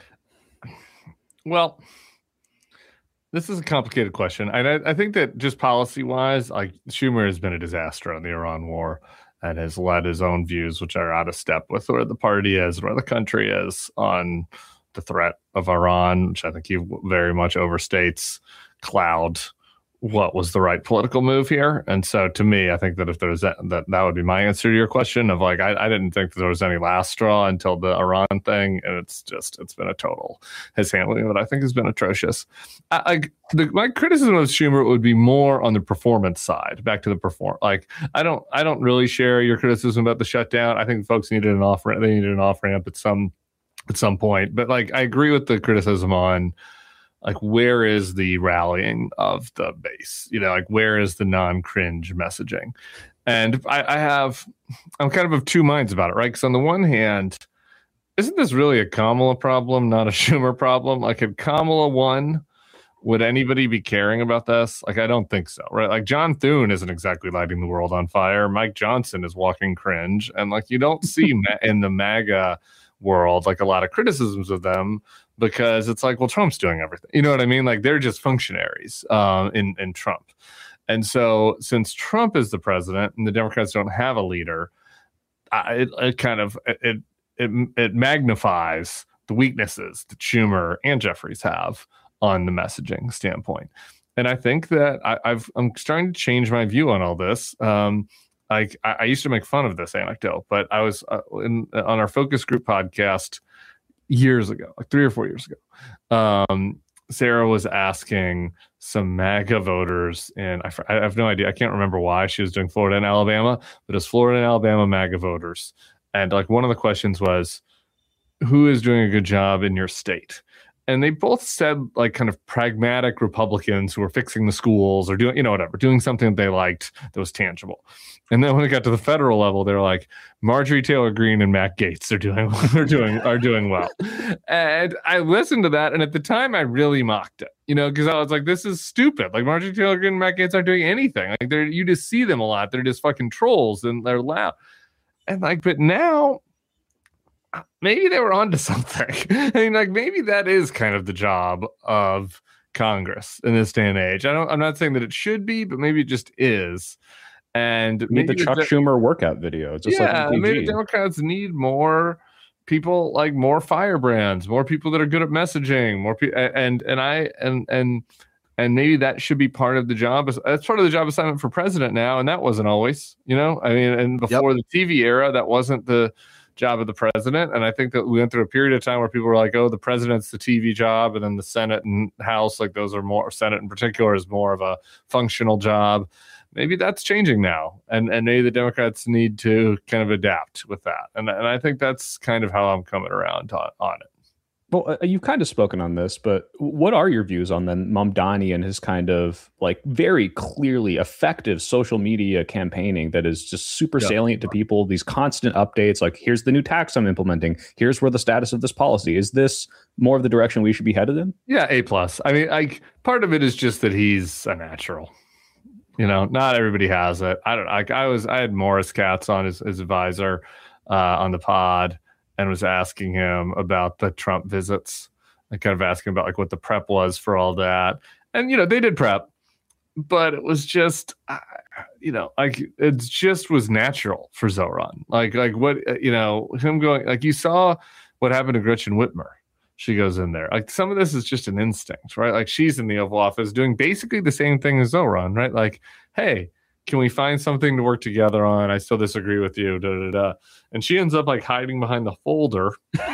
Well, this is a complicated question. I I think that just policy wise, like Schumer has been a disaster on the Iran war and has led his own views, which are out of step with where the party is, where the country is on the threat of Iran, which I think he very much overstates. Cloud what was the right political move here. And so to me, I think that if there's that, that, that would be my answer to your question of like, I, I didn't think that there was any last straw until the Iran thing. And it's just, it's been a total, his handling of it, I think has been atrocious. I, I the, my criticism of Schumer would be more on the performance side, back to the perform. Like, I don't, I don't really share your criticism about the shutdown. I think folks needed an off ramp. They needed an off ramp at some, at some point, but like, I agree with the criticism on, like, where is the rallying of the base? You know, like, where is the non-cringe messaging? And I, I have, I'm kind of of two minds about it, right? Because on the one hand, isn't this really a Kamala problem, not a Schumer problem? Like, if Kamala won, would anybody be caring about this? Like, I don't think so, right? Like, John Thune isn't exactly lighting the world on fire. Mike Johnson is walking cringe. And, like, you don't see ma- in the MAGA world, like, a lot of criticisms of them, because it's like, well, Trump's doing everything. You know what I mean? Like, they're just functionaries um, in, in Trump. And so since Trump is the president and the Democrats don't have a leader, I, it, it kind of, it, it, it magnifies the weaknesses that Schumer and Jeffries have on the messaging standpoint. and I think that I, I've I'm starting to change my view on all this. Um, like I, I used to make fun of this anecdote, but I was uh, in, on our focus group podcast years ago, like three or four years ago. Um, Sarah was asking some MAGA voters, and I, I have no idea. I can't remember why she was doing Florida and Alabama, but it's Florida and Alabama MAGA voters. And like one of the questions was, who is doing a good job in your state? And they both said like kind of pragmatic Republicans who were fixing the schools or doing, you know, whatever, doing something that they liked that was tangible. And then when it got to the federal level, they're like Marjorie Taylor Greene and Matt Gaetz are doing, are doing, are doing well. And I listened to that, and at the time, I really mocked it, you know, because I was like, this is stupid. Like Marjorie Taylor Greene and Matt Gaetz aren't doing anything. Like they're, you just see them a lot. They're just fucking trolls, and they're loud. And like, but now, maybe they were onto something. I mean, like maybe that is kind of the job of Congress in this day and age. I don't. I'm not saying that it should be, but maybe it just is. And need the Chuck the, Schumer workout video. Just yeah, like maybe the Democrats need more people, like more firebrands, more people that are good at messaging, more people, and and I and and and maybe that should be part of the job. That's part of the job assignment for president now, and that wasn't always, you know. I mean, and before yep. the T V era, that wasn't the job of the president. And I think that we went through a period of time where people were like, oh, the president's the T V job, and then the Senate and House, like those are more, Senate in particular is more of a functional job. Maybe that's changing now, and and maybe the Democrats need to kind of adapt with that. And and I think that's kind of how I'm coming around on, on it. Well, uh, you've kind of spoken on this, but what are your views on then Mamdani and his kind of like very clearly effective social media campaigning that is just super yeah. salient to people? These constant updates, like here's the new tax I'm implementing. Here's where the status of this policy is. This more of the direction we should be headed in? Yeah, A plus. I mean, like part of it is just that he's a natural. You know, not everybody has it. I don't. Like I was. I had Morris Katz on his, his advisor uh, on the pod, and was asking him about the Trump visits. I kind of asking about like what the prep was for all that. And, you know, they did prep, but it was just, uh, you know, like it just was natural for Zoran. Like, like what, you know, him going, like you saw what happened to Gretchen Whitmer. She goes in there. Like some of this is just an instinct, right? Like she's in the Oval Office doing basically the same thing as Zoran, right? Like, hey, can we find something to work together on? I still disagree with you. Da, da, da. And she ends up like hiding behind the folder,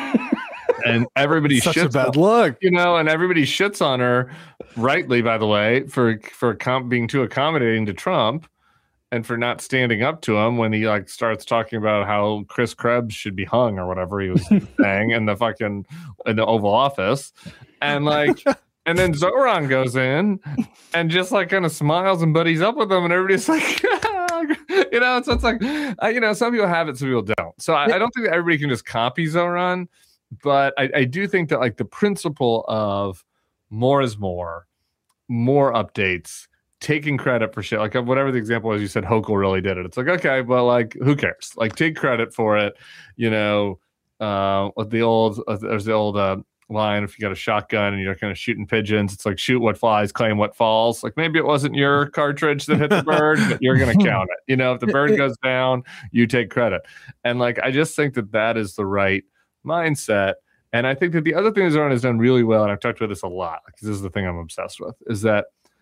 and everybody Such shits a bad on, look, you know, and everybody shits on her, rightly, by the way, for for com- being too accommodating to Trump, and for not standing up to him when he like starts talking about how Chris Krebs should be hung or whatever he was saying in the fucking in the Oval Office, and like. And then Zoran goes in and just like kind of smiles and buddies up with them, and everybody's like, you know, so it's like, uh, you know, some people have it, some people don't. So I, I don't think that everybody can just copy Zoran, but I, I do think that like the principle of more is more, more updates, taking credit for shit, like whatever the example was, you said Hochul really did it. It's like, okay, well, like who cares? Like take credit for it, you know. Uh, with the old, uh, there's the old. Uh, line if you got a shotgun and you're kind of shooting pigeons, it's like shoot what flies, claim what falls. Like maybe it wasn't your cartridge that hit the bird, but you're going to count it. You know, if the bird goes down, you take credit. And like I just think that that is the right mindset. And I think that the other thing that Zoran has done really well, and I've talked about this a lot because this is the thing I'm obsessed with, is that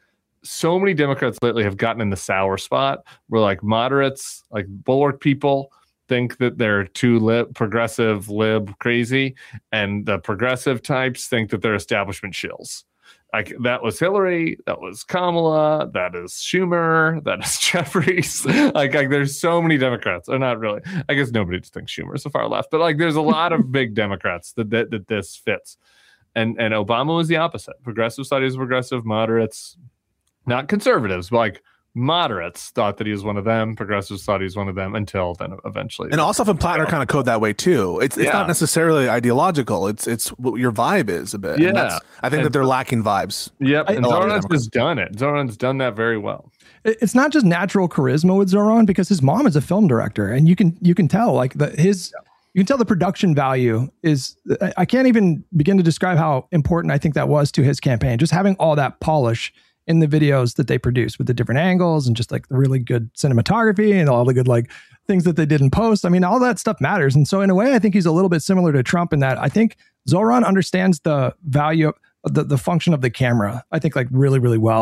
so many Democrats lately have gotten in the sour spot where like moderates, like Bulwark people, think that they're too lib, progressive, lib, crazy, and the progressive types think that they're establishment shills. Like that was Hillary, that was Kamala, that is Schumer, that is Jeffries. like, like there's so many Democrats, or not really. I guess nobody just thinks Schumer is the far left, but like there's a lot of big Democrats that, that that this fits. And and Obama was the opposite. Progressive studies, progressive moderates, not conservatives, but like moderates thought that he was one of them. Progressives thought he was one of them until then eventually. And Ossoff and Plattner kind of code that way too. It's it's yeah. not necessarily ideological. It's it's what your vibe is a bit. Yeah, and that's, I think and, that they're lacking vibes. Yep, and Zoran's has done it. Zoran's done that very well. It's not just natural charisma with Zoran because his mom is a film director, and you can you can tell like the his. Yeah. You can tell the production value is, I can't even begin to describe how important I think that was to his campaign. Just having all that polish in the videos that they produced with the different angles and just like the really good cinematography and all the good like things that they did in post. I mean, all that stuff matters. And so in a way, I think he's a little bit similar to Trump in that I think Zoran understands the value of the, the function of the camera, I think like really, really well.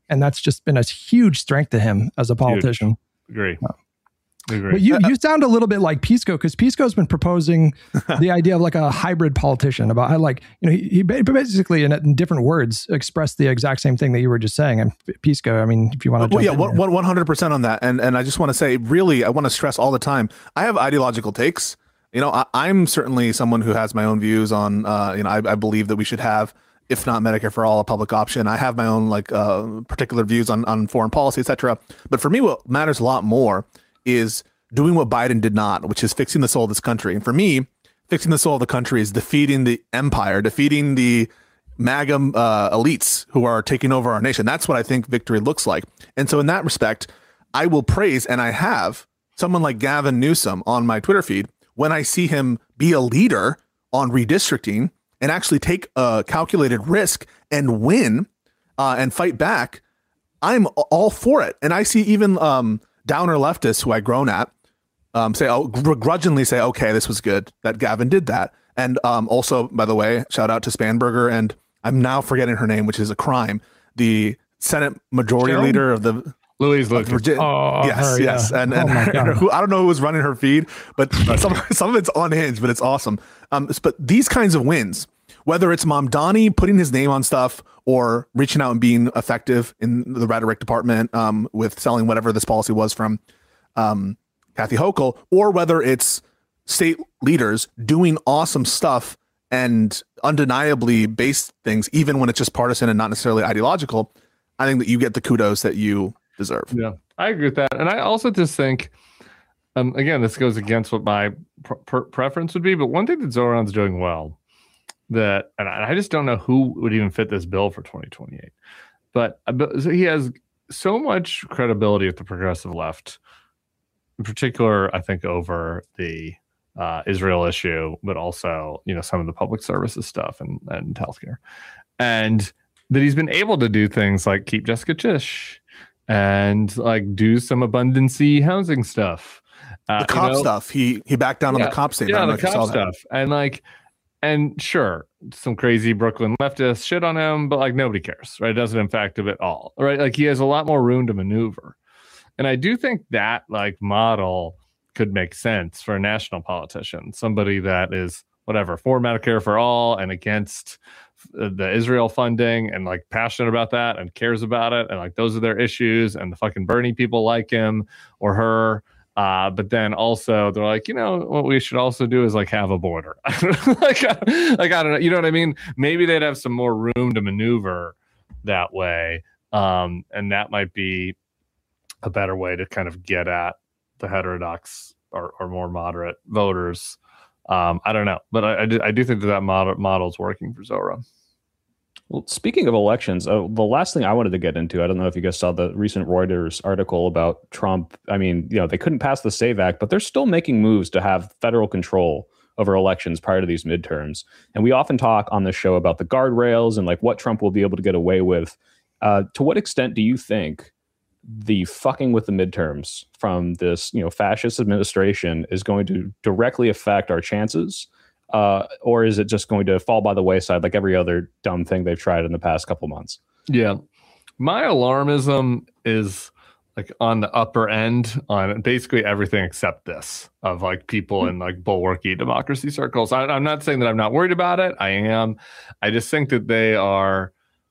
and that's just been a huge strength to him as a politician. Huge. Agree. Agree. But you, you sound a little bit like Pisco, because Pisco's been proposing the idea of like a hybrid politician. About how, like, you know, he, he basically in, in different words expressed the exact same thing that you were just saying. And Pisco, I mean, if you want to, well, yeah, one one hundred percent on that. And and I just want to say, really, I want to stress all the time, I have ideological takes. You know, I, I'm certainly someone who has my own views on. Uh, you know, I, I believe that we should have, if not Medicare for all, a public option. I have my own like uh, particular views on on foreign policy, et cetera. But for me, what matters a lot more is doing what Biden did not, which is fixing the soul of this country. And for me, fixing the soul of the country is defeating the empire, defeating the MAGA uh, elites who are taking over our nation. That's what I think victory looks like. And so in that respect, I will praise, and I have, someone like Gavin Newsom on my Twitter feed when I see him be a leader on redistricting and actually take a calculated risk and win uh, and fight back. I'm all for it. And I see even um, downer leftists who I've grown at um, say, oh, begrudgingly say, okay, this was good that Gavin did that. And um, also, by the way, shout out to Spanberger, and I'm now forgetting her name, which is a crime. The Senate Majority Cheryl? Leader of the Louise Lucas. Virginia. Oh, yes, her, yes, yeah. and Oh and my her, God. who I don't know who was running her feed, but some some of it's unhinged, but it's awesome. Um, but these kinds of wins, whether it's Mamdani putting his name on stuff or reaching out and being effective in the rhetoric department um, with selling whatever this policy was from um, Kathy Hochul, or whether it's state leaders doing awesome stuff and undeniably based things, even when it's just partisan and not necessarily ideological, I think that you get the kudos that you deserve. Yeah, I agree with that. And I also just think, um, again, this goes against what my pr- pr- preference would be, but one thing that Zoran's doing well, that, and I just don't know who would even fit this bill for twenty twenty-eight, but, but so he has so much credibility at the progressive left, in particular, I think, over the uh, Israel issue, but also, you know, some of the public services stuff and, and healthcare. And that he's been able to do things like keep Jessica Chish and like do some abundancy housing stuff. Uh, The cop you know, stuff. He he backed down yeah, on the cop statement. Yeah, I don't the know if you cop saw that. stuff. And like, and sure, some crazy Brooklyn leftists shit on him, but like nobody cares, right? It doesn't impact him at all, right? Like he has a lot more room to maneuver. And I do think that like model could make sense for a national politician, somebody that is whatever for Medicare for all and against the Israel funding and like passionate about that and cares about it. And like, those are their issues, and the fucking Bernie people like him or her. Uh, but then also they're like, you know, what we should also do is like have a border. like, like, I don't know. You know what I mean? Maybe they'd have some more room to maneuver that way. Um, and that might be a better way to kind of get at the heterodox or, or more moderate voters. Um, I don't know, but I, I, do, I do think that that model model is working for Zora. Well, speaking of elections, uh, the last thing I wanted to get into, I don't know if you guys saw the recent Reuters article about Trump. I mean, you know, they couldn't pass the SAVE Act, but they're still making moves to have federal control over elections prior to these midterms. And we often talk on this show about the guardrails and like what Trump will be able to get away with. Uh, to what extent do you think the fucking with the midterms from this, you know, fascist administration is going to directly affect our chances? Uh, or is it just going to fall by the wayside like every other dumb thing they've tried in the past couple months? Yeah. My alarmism is like on the upper end on basically everything except this, of like people in like bulwarky democracy circles. I, I'm not saying that I'm not worried about it. I am. I just think that they are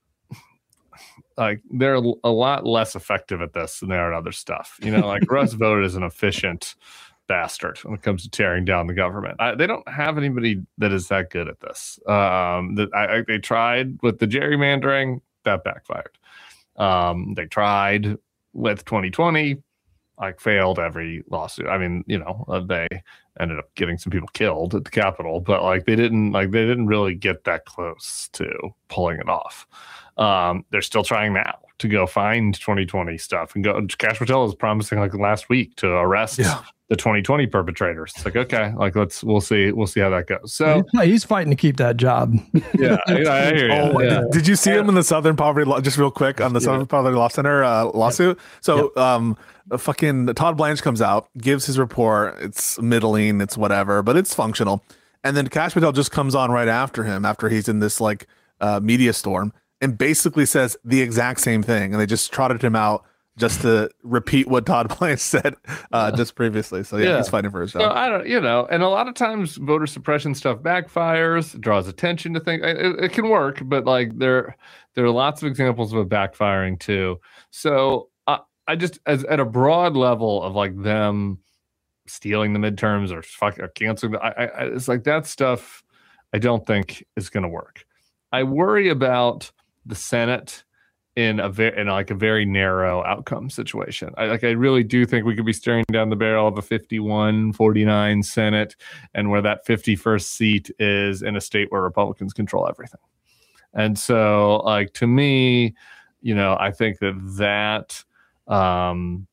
like, they're a lot less effective at this than they are at other stuff. You know, like Russ voted as an efficient bastard when it comes to tearing down the government. I, they don't have anybody that is that good at this. Um, that I, I, they tried with the gerrymandering, that backfired. Um, they tried with twenty twenty, like failed every lawsuit. I mean, you know, uh, they ended up getting some people killed at the Capitol, but like they didn't like they didn't really get that close to pulling it off. Um, they're still trying now to go find twenty twenty stuff and go. Kash Patel is promising like last week to arrest Yeah. the twenty twenty perpetrators. It's like, okay, like let's we'll see we'll see how that goes. So he's, he's fighting to keep that job. yeah, I, I hear you. Oh, yeah. did, did you see him in the Southern Poverty Law? Just real quick on the Yeah. Southern Poverty Law Center uh, lawsuit. So, um, a fucking Todd Blanche comes out, gives his report. It's middling, it's whatever, but it's functional. And then Kash Patel just comes on right after him, after he's in this like uh, media storm, and basically says the exact same thing, and they just trotted him out just to repeat what Todd Blanche said uh, just previously. So yeah, yeah, he's fighting for his job. So I don't, you know, and a lot of times voter suppression stuff backfires, draws attention to things. It, it can work, but like there, there are lots of examples of it backfiring too. So I, I just, as at a broad level of like them stealing the midterms or fuck or canceling, the, I, I, it's like that stuff. I don't think is going to work. I worry about the Senate in a very in like a very narrow outcome situation. I like I really do think we could be staring down the barrel of a fifty-one forty-nine Senate, and where that fifty-first seat is in a state where Republicans control everything. And so like to me, you know, I think that that um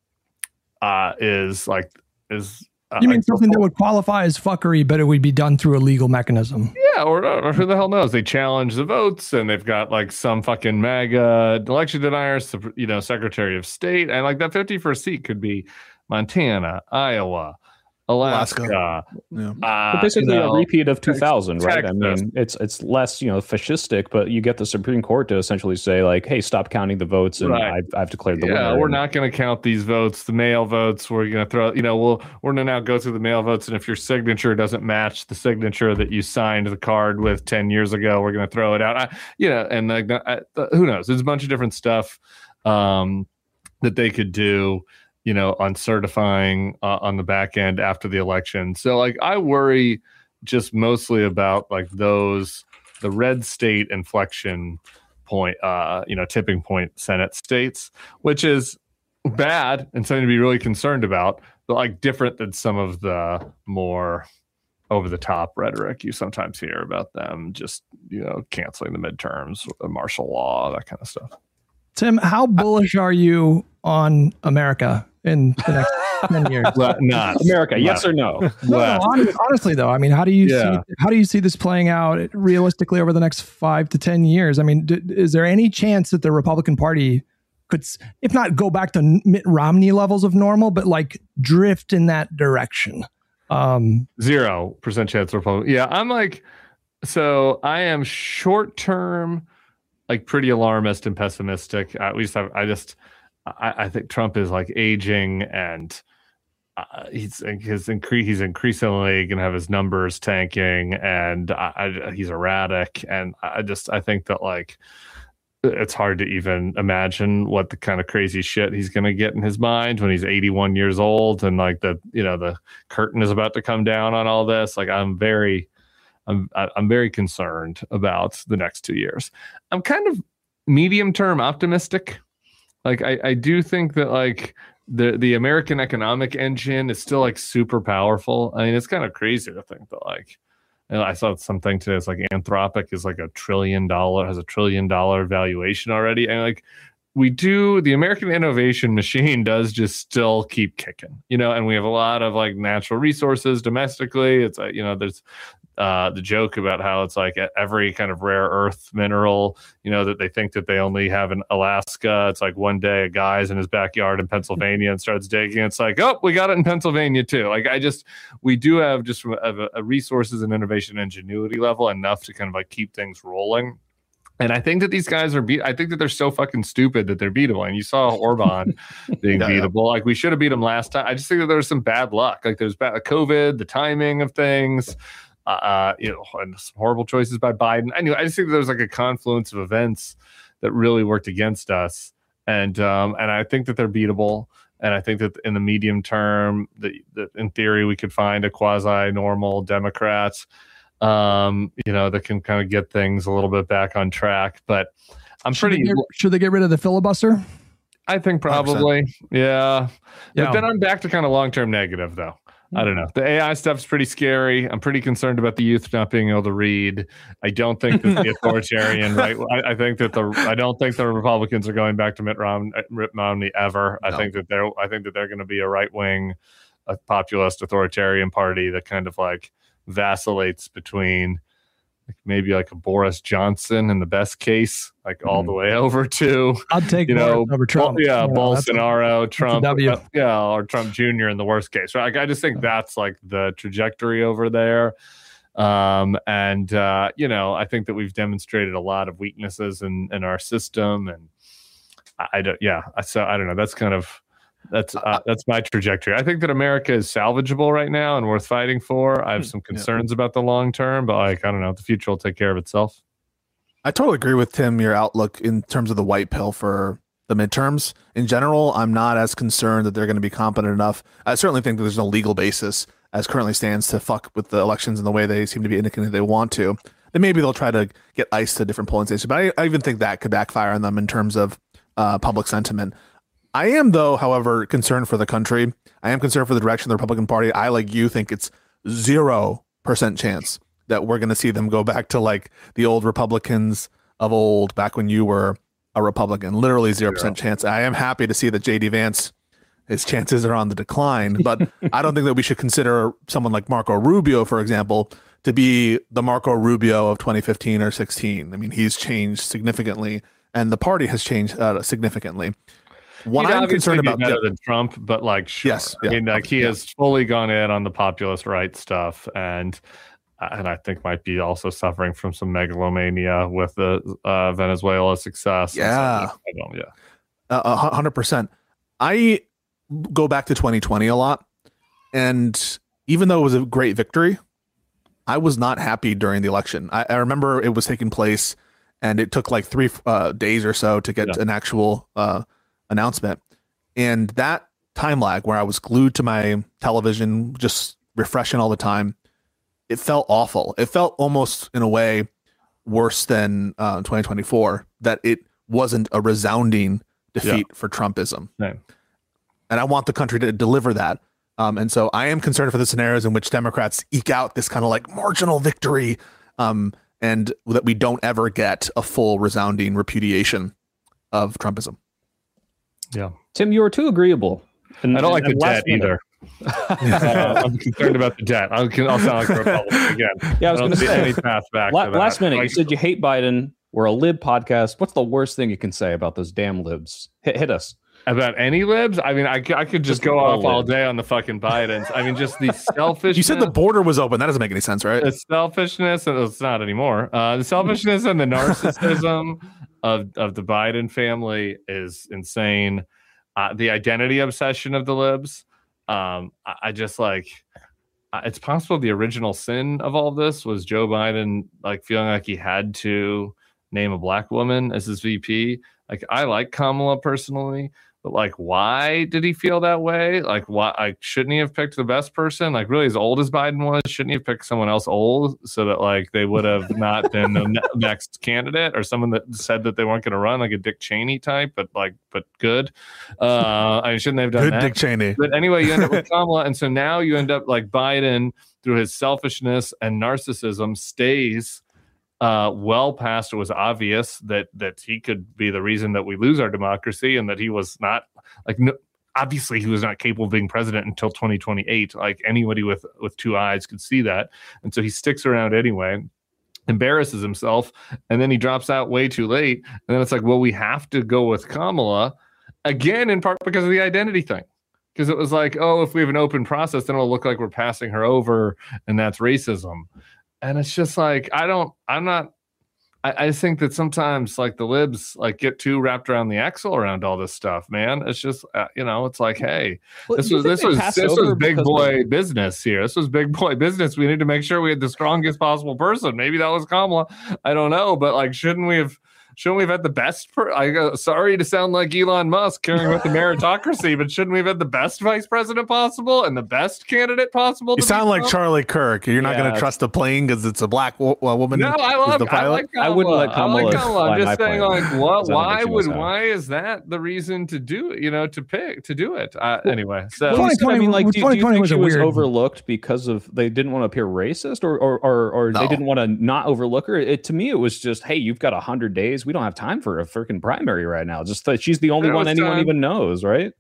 uh is like is You mean something that would qualify as fuckery, but it would be done through a legal mechanism? Yeah, or, or who the hell knows? They challenge the votes, and they've got like some fucking MAGA election deniers, you know, Secretary of State, and like that fifty-first seat could be Montana, Iowa, Alaska. Alaska. Yeah. Uh, but basically you know, a repeat of two thousand, Texas. right? I mean, it's it's less, you know, fascistic, but you get the Supreme Court to essentially say like, hey, stop counting the votes, and Right. I've, I've declared the Yeah, winner. we're And- not going to count these votes, the mail votes. We're going to throw, you know, we'll we're going to now go through the mail votes, and if your signature doesn't match the signature that you signed the card with ten years ago, we're going to throw it out. I, you know, and like, I, who knows? There's a bunch of different stuff um, that they could do, you know, on certifying uh, on the back end after the election. So like, I worry just mostly about like those the red state inflection point, uh, you know, tipping point Senate states, which is bad and something to be really concerned about, but like different than some of the more over the top rhetoric you sometimes hear about them just, you know, canceling the midterms, martial law, that kind of stuff. Tim, how bullish are you on America in the next ten years? Well, not America, yes or no? No, no, hon- honestly though, I mean, how do you Yeah. see how do you see this playing out realistically over the next five to ten years? I mean, d- is there any chance that the Republican Party could, s- if not go back to Mitt Romney levels of normal, but like drift in that direction? Um, Zero percent chance Republican. Yeah, I'm like, so I am short term, like pretty alarmist and pessimistic. Uh, we just have, I just, I, I think Trump is like aging, and uh, he's his incre- he's increasingly going to have his numbers tanking, and I, I, he's erratic, and I just I think that like it's hard to even imagine what the kind of crazy shit he's going to get in his mind when he's eighty-one years old, and like the you know the curtain is about to come down on all this. Like I'm very I'm I'm very concerned about the next two years. I'm kind of medium term optimistic. Like I, I do think that like the the American economic engine is still like super powerful. I mean, it's kind of crazy to think that like, you know, I saw something today. It's like Anthropic is like a trillion dollar has a trillion dollar valuation already, and like we do the American innovation machine does just still keep kicking, you know. And we have a lot of like natural resources domestically. It's like you know there's. Uh, the joke about how it's like every kind of rare earth mineral, you know, that they think that they only have in Alaska. It's like one day a guy's in his backyard in Pennsylvania and starts digging. It's like, oh, we got it in Pennsylvania too. Like I just, we do have just a, a resources and innovation ingenuity level enough to kind of like keep things rolling. And I think that these guys are beat. I think that they're so fucking stupid that they're beatable. And you saw Orban being yeah, beatable. Yeah. Like we should have beat him last time. I just think that there was some bad luck. Like there's bad COVID, the timing of things. Uh, you know, and some horrible choices by Biden. Anyway, I just think there's like a confluence of events that really worked against us, and um, and I think that they're beatable. And I think that in the medium term, that, that in theory we could find a quasi-normal Democrat, um, you know, that can kind of get things a little bit back on track. But I'm should pretty. They get, should they get rid of the filibuster? I think probably, yeah. Yeah. But then I'm back to kind of long-term negative, though. I don't know. The A I stuff's pretty scary. I'm pretty concerned about the youth not being able to read. I don't think that the authoritarian right. I, I think that the I don't think the Republicans are going back to Mitt Romney, Mitt Romney ever. No. I think that they're I think that they're going to be a right wing, a populist authoritarian party that kind of like vacillates between like maybe like a Boris Johnson in the best case, like mm. all the way over to I'll take you know over Trump. Well, yeah, you know, Bolsonaro, a, Trump, uh, yeah, or Trump Junior in the worst case. Right? Like, I just think that's like the trajectory over there. Um, and, uh, you know, I think that we've demonstrated a lot of weaknesses in, in our system. And I, I don't, yeah, so I don't know. That's kind of, that's, uh, that's my trajectory. I think that America is salvageable right now and worth fighting for. I have some concerns yeah. about the long term, but like, I don't know, the future will take care of itself. I totally agree with Tim, your outlook in terms of the white pill for the midterms. In general, I'm not as concerned that they're going to be competent enough. I certainly think that there's no legal basis as currently stands to fuck with the elections in the way they seem to be indicating they want to. Then maybe they'll try to get ICE to different polling stations. But I, I even think that could backfire on them in terms of uh, public sentiment. I am, though, however, concerned for the country. I am concerned for the direction of the Republican Party. I, like you, think it's zero percent chance that we're going to see them go back to like the old Republicans of old, back when you were a Republican. Literally zero percent chance. I am happy to see that J D Vance, his chances are on the decline, but I don't think that we should consider someone like Marco Rubio, for example, to be the Marco Rubio of twenty fifteen or sixteen. I mean, he's changed significantly, and the party has changed uh, significantly. What He'd I'm concerned about, better than Trump, but like, sure. yes, I yeah, mean, like he yeah. has fully gone in on the populist right stuff, and and I think might be also suffering from some megalomania with the uh, Venezuela success. Yeah, so, I don't, yeah, a hundred percent. I go back to twenty twenty a lot, and even though it was a great victory, I was not happy during the election. I, I remember it was taking place, and it took like three uh, days or so to get yeah. an actual uh, announcement, and that time lag where I was glued to my television, just refreshing all the time. It felt awful. It felt almost in a way worse than uh, twenty twenty-four, that it wasn't a resounding defeat yeah. for Trumpism. Right. And I want the country to deliver that. Um, and so I am concerned for the scenarios in which Democrats eke out this kind of like marginal victory, um, and that we don't ever get a full resounding repudiation of Trumpism. Yeah. Tim, you were too agreeable. And, I don't like the debt either. uh, I'm concerned about the debt. I'll, I'll sound like a Republican again. Yeah, I was going to say any path back. La- to that. Last minute, like, you said you hate Biden. We're a lib podcast. What's the worst thing you can say about those damn libs? Hit, hit us. About any libs? I mean, I, I could just, just go off all day on the fucking Bidens. I mean, just the selfishness. You said the border was open. That doesn't make any sense, right? The selfishness, and it's not anymore. Uh, the selfishness and the narcissism of, of the Biden family is insane. Uh, the identity obsession of the libs. Um, I, I just like, uh, it's possible the original sin of all of this was Joe Biden, like feeling like he had to name a black woman as his V P. Like, I like Kamala personally, but like, why did he feel that way? Like, why? Like, shouldn't he have picked the best person? Like, really, as old as Biden was, shouldn't he have picked someone else old so that like they would have not been the ne- next candidate, or someone that said that they weren't going to run, like a Dick Cheney type, but like, but good. Uh, I mean, shouldn't they have done good that? Dick Cheney. But anyway, you end up with Kamala, and so now you end up like Biden, through his selfishness and narcissism, stays Uh, well past it was obvious that that he could be the reason that we lose our democracy, and that he was not like no, obviously he was not capable of being president until twenty twenty-eight. Like anybody with with two eyes could see that, and so he sticks around anyway, embarrasses himself, and then he drops out way too late. And then it's like, well, we have to go with Kamala again, in part because of the identity thing. Because it was like, oh, if we have an open process, then it'll look like we're passing her over, and that's racism. And it's just like, I don't, I'm not, I, I think that sometimes like the libs like get too wrapped around the axle around all this stuff, man. It's just, uh, you know, it's like, hey, well, this was, this was, this was big boy of- business here. This was big boy business. We need to make sure we had the strongest possible person. Maybe that was Kamala. I don't know. But like, shouldn't we have, shouldn't we have had the best? Per- I uh, sorry to sound like Elon Musk caring about the meritocracy, but shouldn't we have had the best vice president possible and the best candidate possible? You sound like Charlie Kirk. You're not yeah. going to trust a plane because it's a black wo- uh, woman. No, I love. The pilot. I, like I wouldn't let Kamala. I like Kamala. I'm just saying, plane. like, what? Why would? Why Why is that the reason to do it? You know, to pick to do it. Uh, anyway, so well, I mean, like, do, do you think was she was weird... overlooked because of they didn't want to appear racist, or or or, or no. they didn't want to not overlook her? It, to me, it was just, hey, you've got a hundred days. We don't have time for a freaking primary right now. Just that she's the only there one anyone time. even knows, right?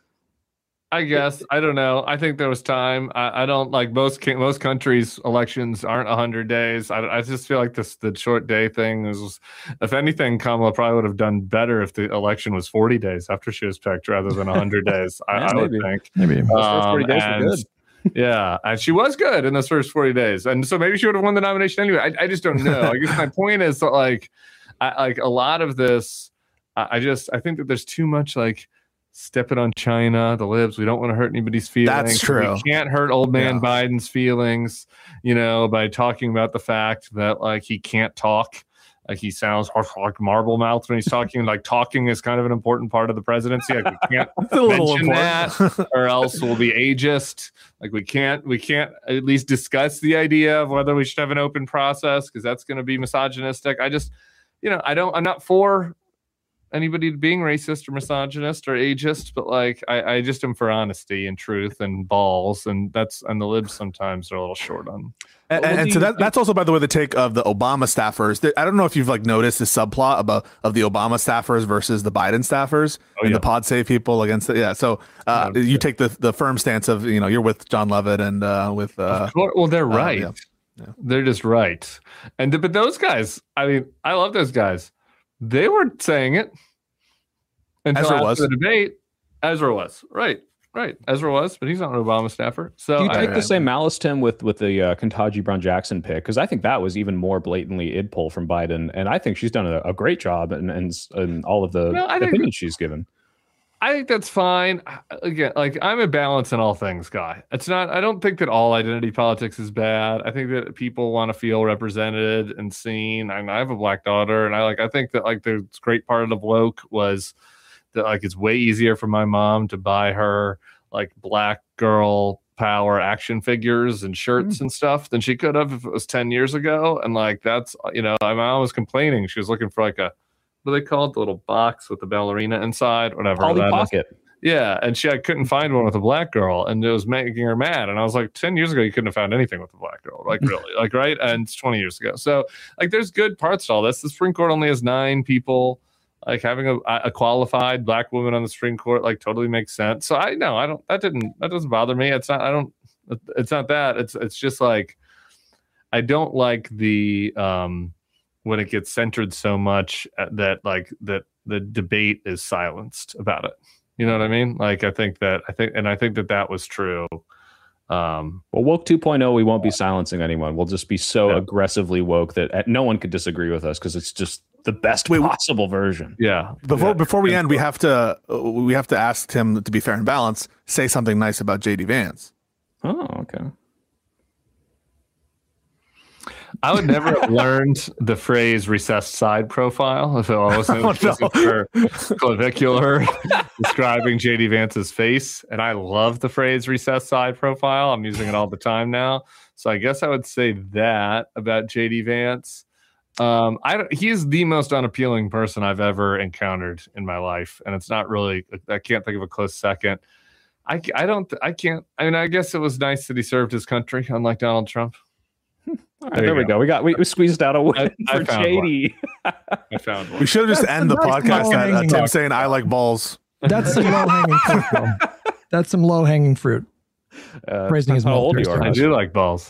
I guess I don't know. I think there was time. I, I don't like most most countries' elections aren't a hundred days. I, I just feel like this the short day thing is. If anything, Kamala probably would have done better if the election was forty days after she was picked rather than a hundred days. I, Yeah, I would maybe. think Maybe Those first forty um, days and, were good. Yeah, and she was good in those first forty days, and so maybe she would have won the nomination anyway. I, I just don't know. I guess my point is that, like, I, like a lot of this, I, I just I think that there's too much like stepping on China, the libs. We don't want to hurt anybody's feelings. That's true. We can't hurt old man Yeah. Biden's feelings, you know, by talking about the fact that like he can't talk. Like he sounds like marble mouth when he's talking. Like talking is kind of an important part of the presidency. Like we can't a little mention important. that, or else we'll be ageist. Like we can't, we can't at least discuss the idea of whether we should have an open process because that's going to be misogynistic. I just, you know, I don't. I'm not for anybody being racist or misogynist or ageist, but like I, I just am for honesty and truth and balls, and that's and the libs sometimes are a little short on. And, and, and so that, that's also, by the way, the take of the Obama staffers. I don't know if you've like noticed the subplot about of the Obama staffers versus the Biden staffers Oh, and yeah. the pod save people against it. Yeah. So uh, Yeah. you take the, the firm stance of, you know, you're with John Levitt and uh, with. Uh, Of course, well, they're uh, right. yeah. Yeah. They're just right. And th- but those guys, I mean, I love those guys. They were saying it until Ezra after was. the debate. Ezra was right, right. Ezra was, but he's not an Obama staffer. So Do you I- take I- the same malice, Tim, with with the uh, Ketanji Brown Jackson pick? Because I think that was even more blatantly id pull from Biden, and I think she's done a, a great job in, in, in all of the No, I think- opinions she's given. I think that's fine. Again, like I'm a balance in all things guy. It's not, I don't think that all identity politics is bad. I think that people want to feel represented and seen. I, mean, I have a black daughter, and I like, I think that like the great part of woke was that like it's way easier for my mom to buy her like black girl power action figures and shirts and stuff than she could have if it was ten years ago. And like, that's, you know, my mom was complaining. She was looking for like a, what are they called? The little box with the ballerina inside, whatever. Polly that is. Pocket. Yeah, and she I couldn't find one with a black girl, and it was making her mad. And I was like, ten years ago, you couldn't have found anything with a black girl, like really, like right? And it's twenty years ago. So like, there's good parts to all this. The Supreme Court only has nine people. Like having a, a qualified black woman on the Supreme Court, like totally makes sense. So I know I don't. That didn't. That doesn't bother me. It's not. I don't. It's not that. It's. It's just like I don't like the um when it gets centered so much that like that the debate is silenced about it. You know what I mean? Like, I think that, I think, and I think that that was true. Um, Well, woke two point oh, we won't be silencing anyone. We'll just be so Yeah. aggressively woke that uh, no one could disagree with us because it's just the best Wait, possible version. yeah. Before yeah. before we end, we have to uh, we have to ask Tim to be fair and balanced. Say something nice about J D Vance. Oh, okay. I would never have learned the phrase recessed side profile if it wasn't, Oh, wasn't no. for clavicular describing J D Vance's face. And I love the phrase recessed side profile. I'm using it all the time now. So I guess I would say that about J D Vance. Um, I don't, he is the most unappealing person I've ever encountered in my life. And it's not really, I can't think of a close second. I, I don't, I can't, I mean, I guess it was nice that he served his country, unlike Donald Trump. All right, There there, you we go. go. We got we, we squeezed out a win I- I for found J D. I found one. We should have just That's end the the nice podcast at uh, low-hanging Tim fruit. saying I like balls. That's some low hanging fruit. Though. That's some low hanging fruit. Uh, Praising his how old military you are. I do like balls.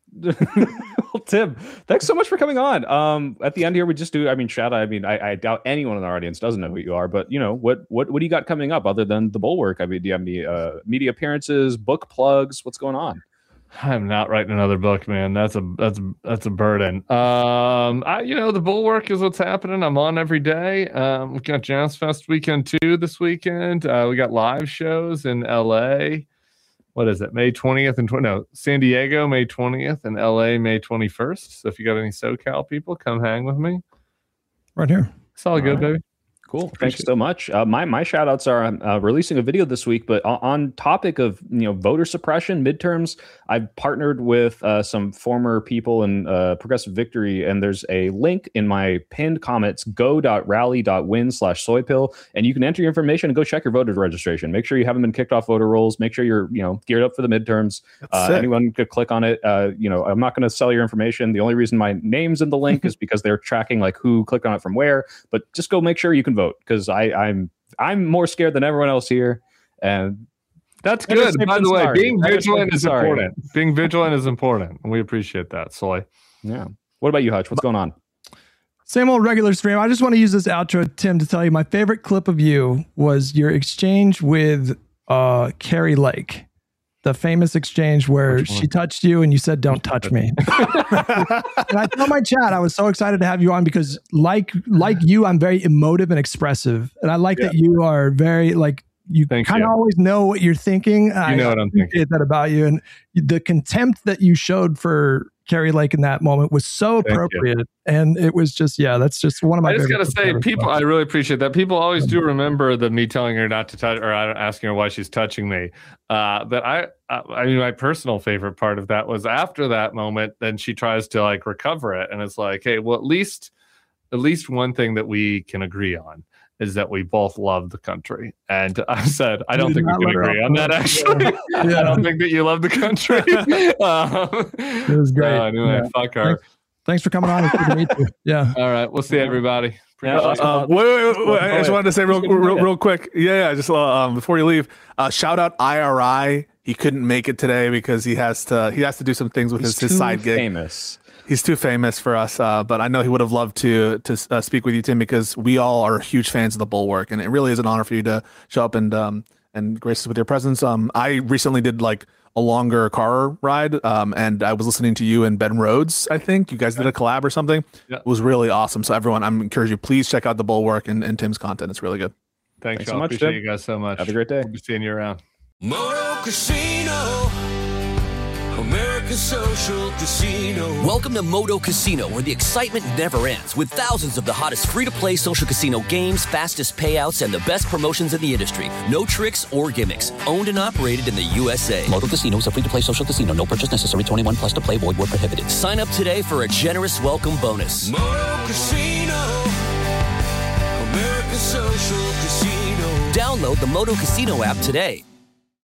Well, Tim, thanks so much for coming on. Um, at the end here, we just do. I mean, shout out. I mean, I, I doubt anyone in our audience doesn't know who you are, but you know, what what what do you got coming up other than the Bulwark? I mean, do you have any uh, media appearances, book plugs? What's going on? I'm not writing another book, man. That's a that's that's a burden. Um, I you know the Bulwark is what's happening. I'm on every day. Um, we got Jazz Fest weekend too this weekend. Uh, we got live shows in L A. What is it? May twentieth and twenty? No, San Diego May twentieth and L A May twenty-first. So if you got any SoCal people, come hang with me. Right here. It's all, all good, right. baby. Cool. Thanks so much. Uh, my my shout outs are I'm uh, releasing a video this week, but on, on topic of you know voter suppression midterms, I've partnered with uh, some former people in uh, Progressive Victory, and there's a link in my pinned comments: go.rally.win slash soypill, and you can enter your information and go check your voter registration. Make sure you haven't been kicked off voter rolls. Make sure you're you know geared up for the midterms. Uh, sick. anyone could click on it. Uh, you know, I'm not going to sell your information. The only reason my name's in the link is because they're tracking like who clicked on it from where. But just go make sure you can vote because I I'm I'm more scared than everyone else here, and That's Better good. safe By than the way, sorry. being Better safe vigilant than is sorry. important. Being vigilant is important, and we appreciate that, Soy. yeah. What about you, Hutch? What's going on? Same old regular stream. I just want to use this outro, Tim, to tell you my favorite clip of you was your exchange with uh, Carrie Lake. the famous exchange where she touched you and you said, "Don't touch me." And I told my chat, I was so excited to have you on because, like, like you, I'm very emotive and expressive, and I like yeah. that you are very like you kind of always know what you're thinking. You I know what I'm thinking. That about you, and the contempt that you showed for Carrie Lake in that moment was so Thank appropriate. you. And it was just, yeah, that's just one of my I just got to say, people, stuff. I really appreciate that. People always do remember the me telling her not to touch or asking her why she's touching me. Uh, but I, I mean, my personal favorite part of that was after that moment, then she tries to like recover it. And it's like, hey, well, at least, at least one thing that we can agree on is that we both love the country. And I said, I don't think we can agree on that, actually. Yeah. Yeah. I don't think that you love the country. um, it was great. So anyway, yeah. fuck her. Thanks, thanks for coming on. It's good to meet you. Yeah. All right. We'll see everybody. Yeah, uh, wait, wait, wait, wait. I just wanted to say real, real, real quick. Yeah, yeah. Just uh, um, before you leave, uh, shout out I R I. He couldn't make it today because he has to. He has to do some things with He's his, his side gig. Famous. He's too famous for us, uh, but I know he would have loved to to uh, speak with you, Tim, because we all are huge fans of the Bulwark, and it really is an honor for you to show up and um, and grace us with your presence. Um, I recently did like a longer car ride, um, and I was listening to you and Ben Rhodes. I think you guys did a collab or something. Yeah. It was really awesome. So everyone, I'm encouraging you, please check out the Bulwark and, and Tim's content. It's really good. Thanks, Thanks so y'all. much, Appreciate Tim. you guys so much. Have a great day. We'll be seeing you around. Moto Casino, America's social casino. Welcome to Moto Casino, where the excitement never ends, with thousands of the hottest free-to-play social casino games, fastest payouts, and the best promotions in the industry. No tricks or gimmicks. Owned and operated in the U S A. Moto Casino is a free-to-play social casino. No purchase necessary. twenty-one plus to play. Void where prohibited. Sign up today for a generous welcome bonus. Moto Casino, America's social casino. Download the Moto Casino app today.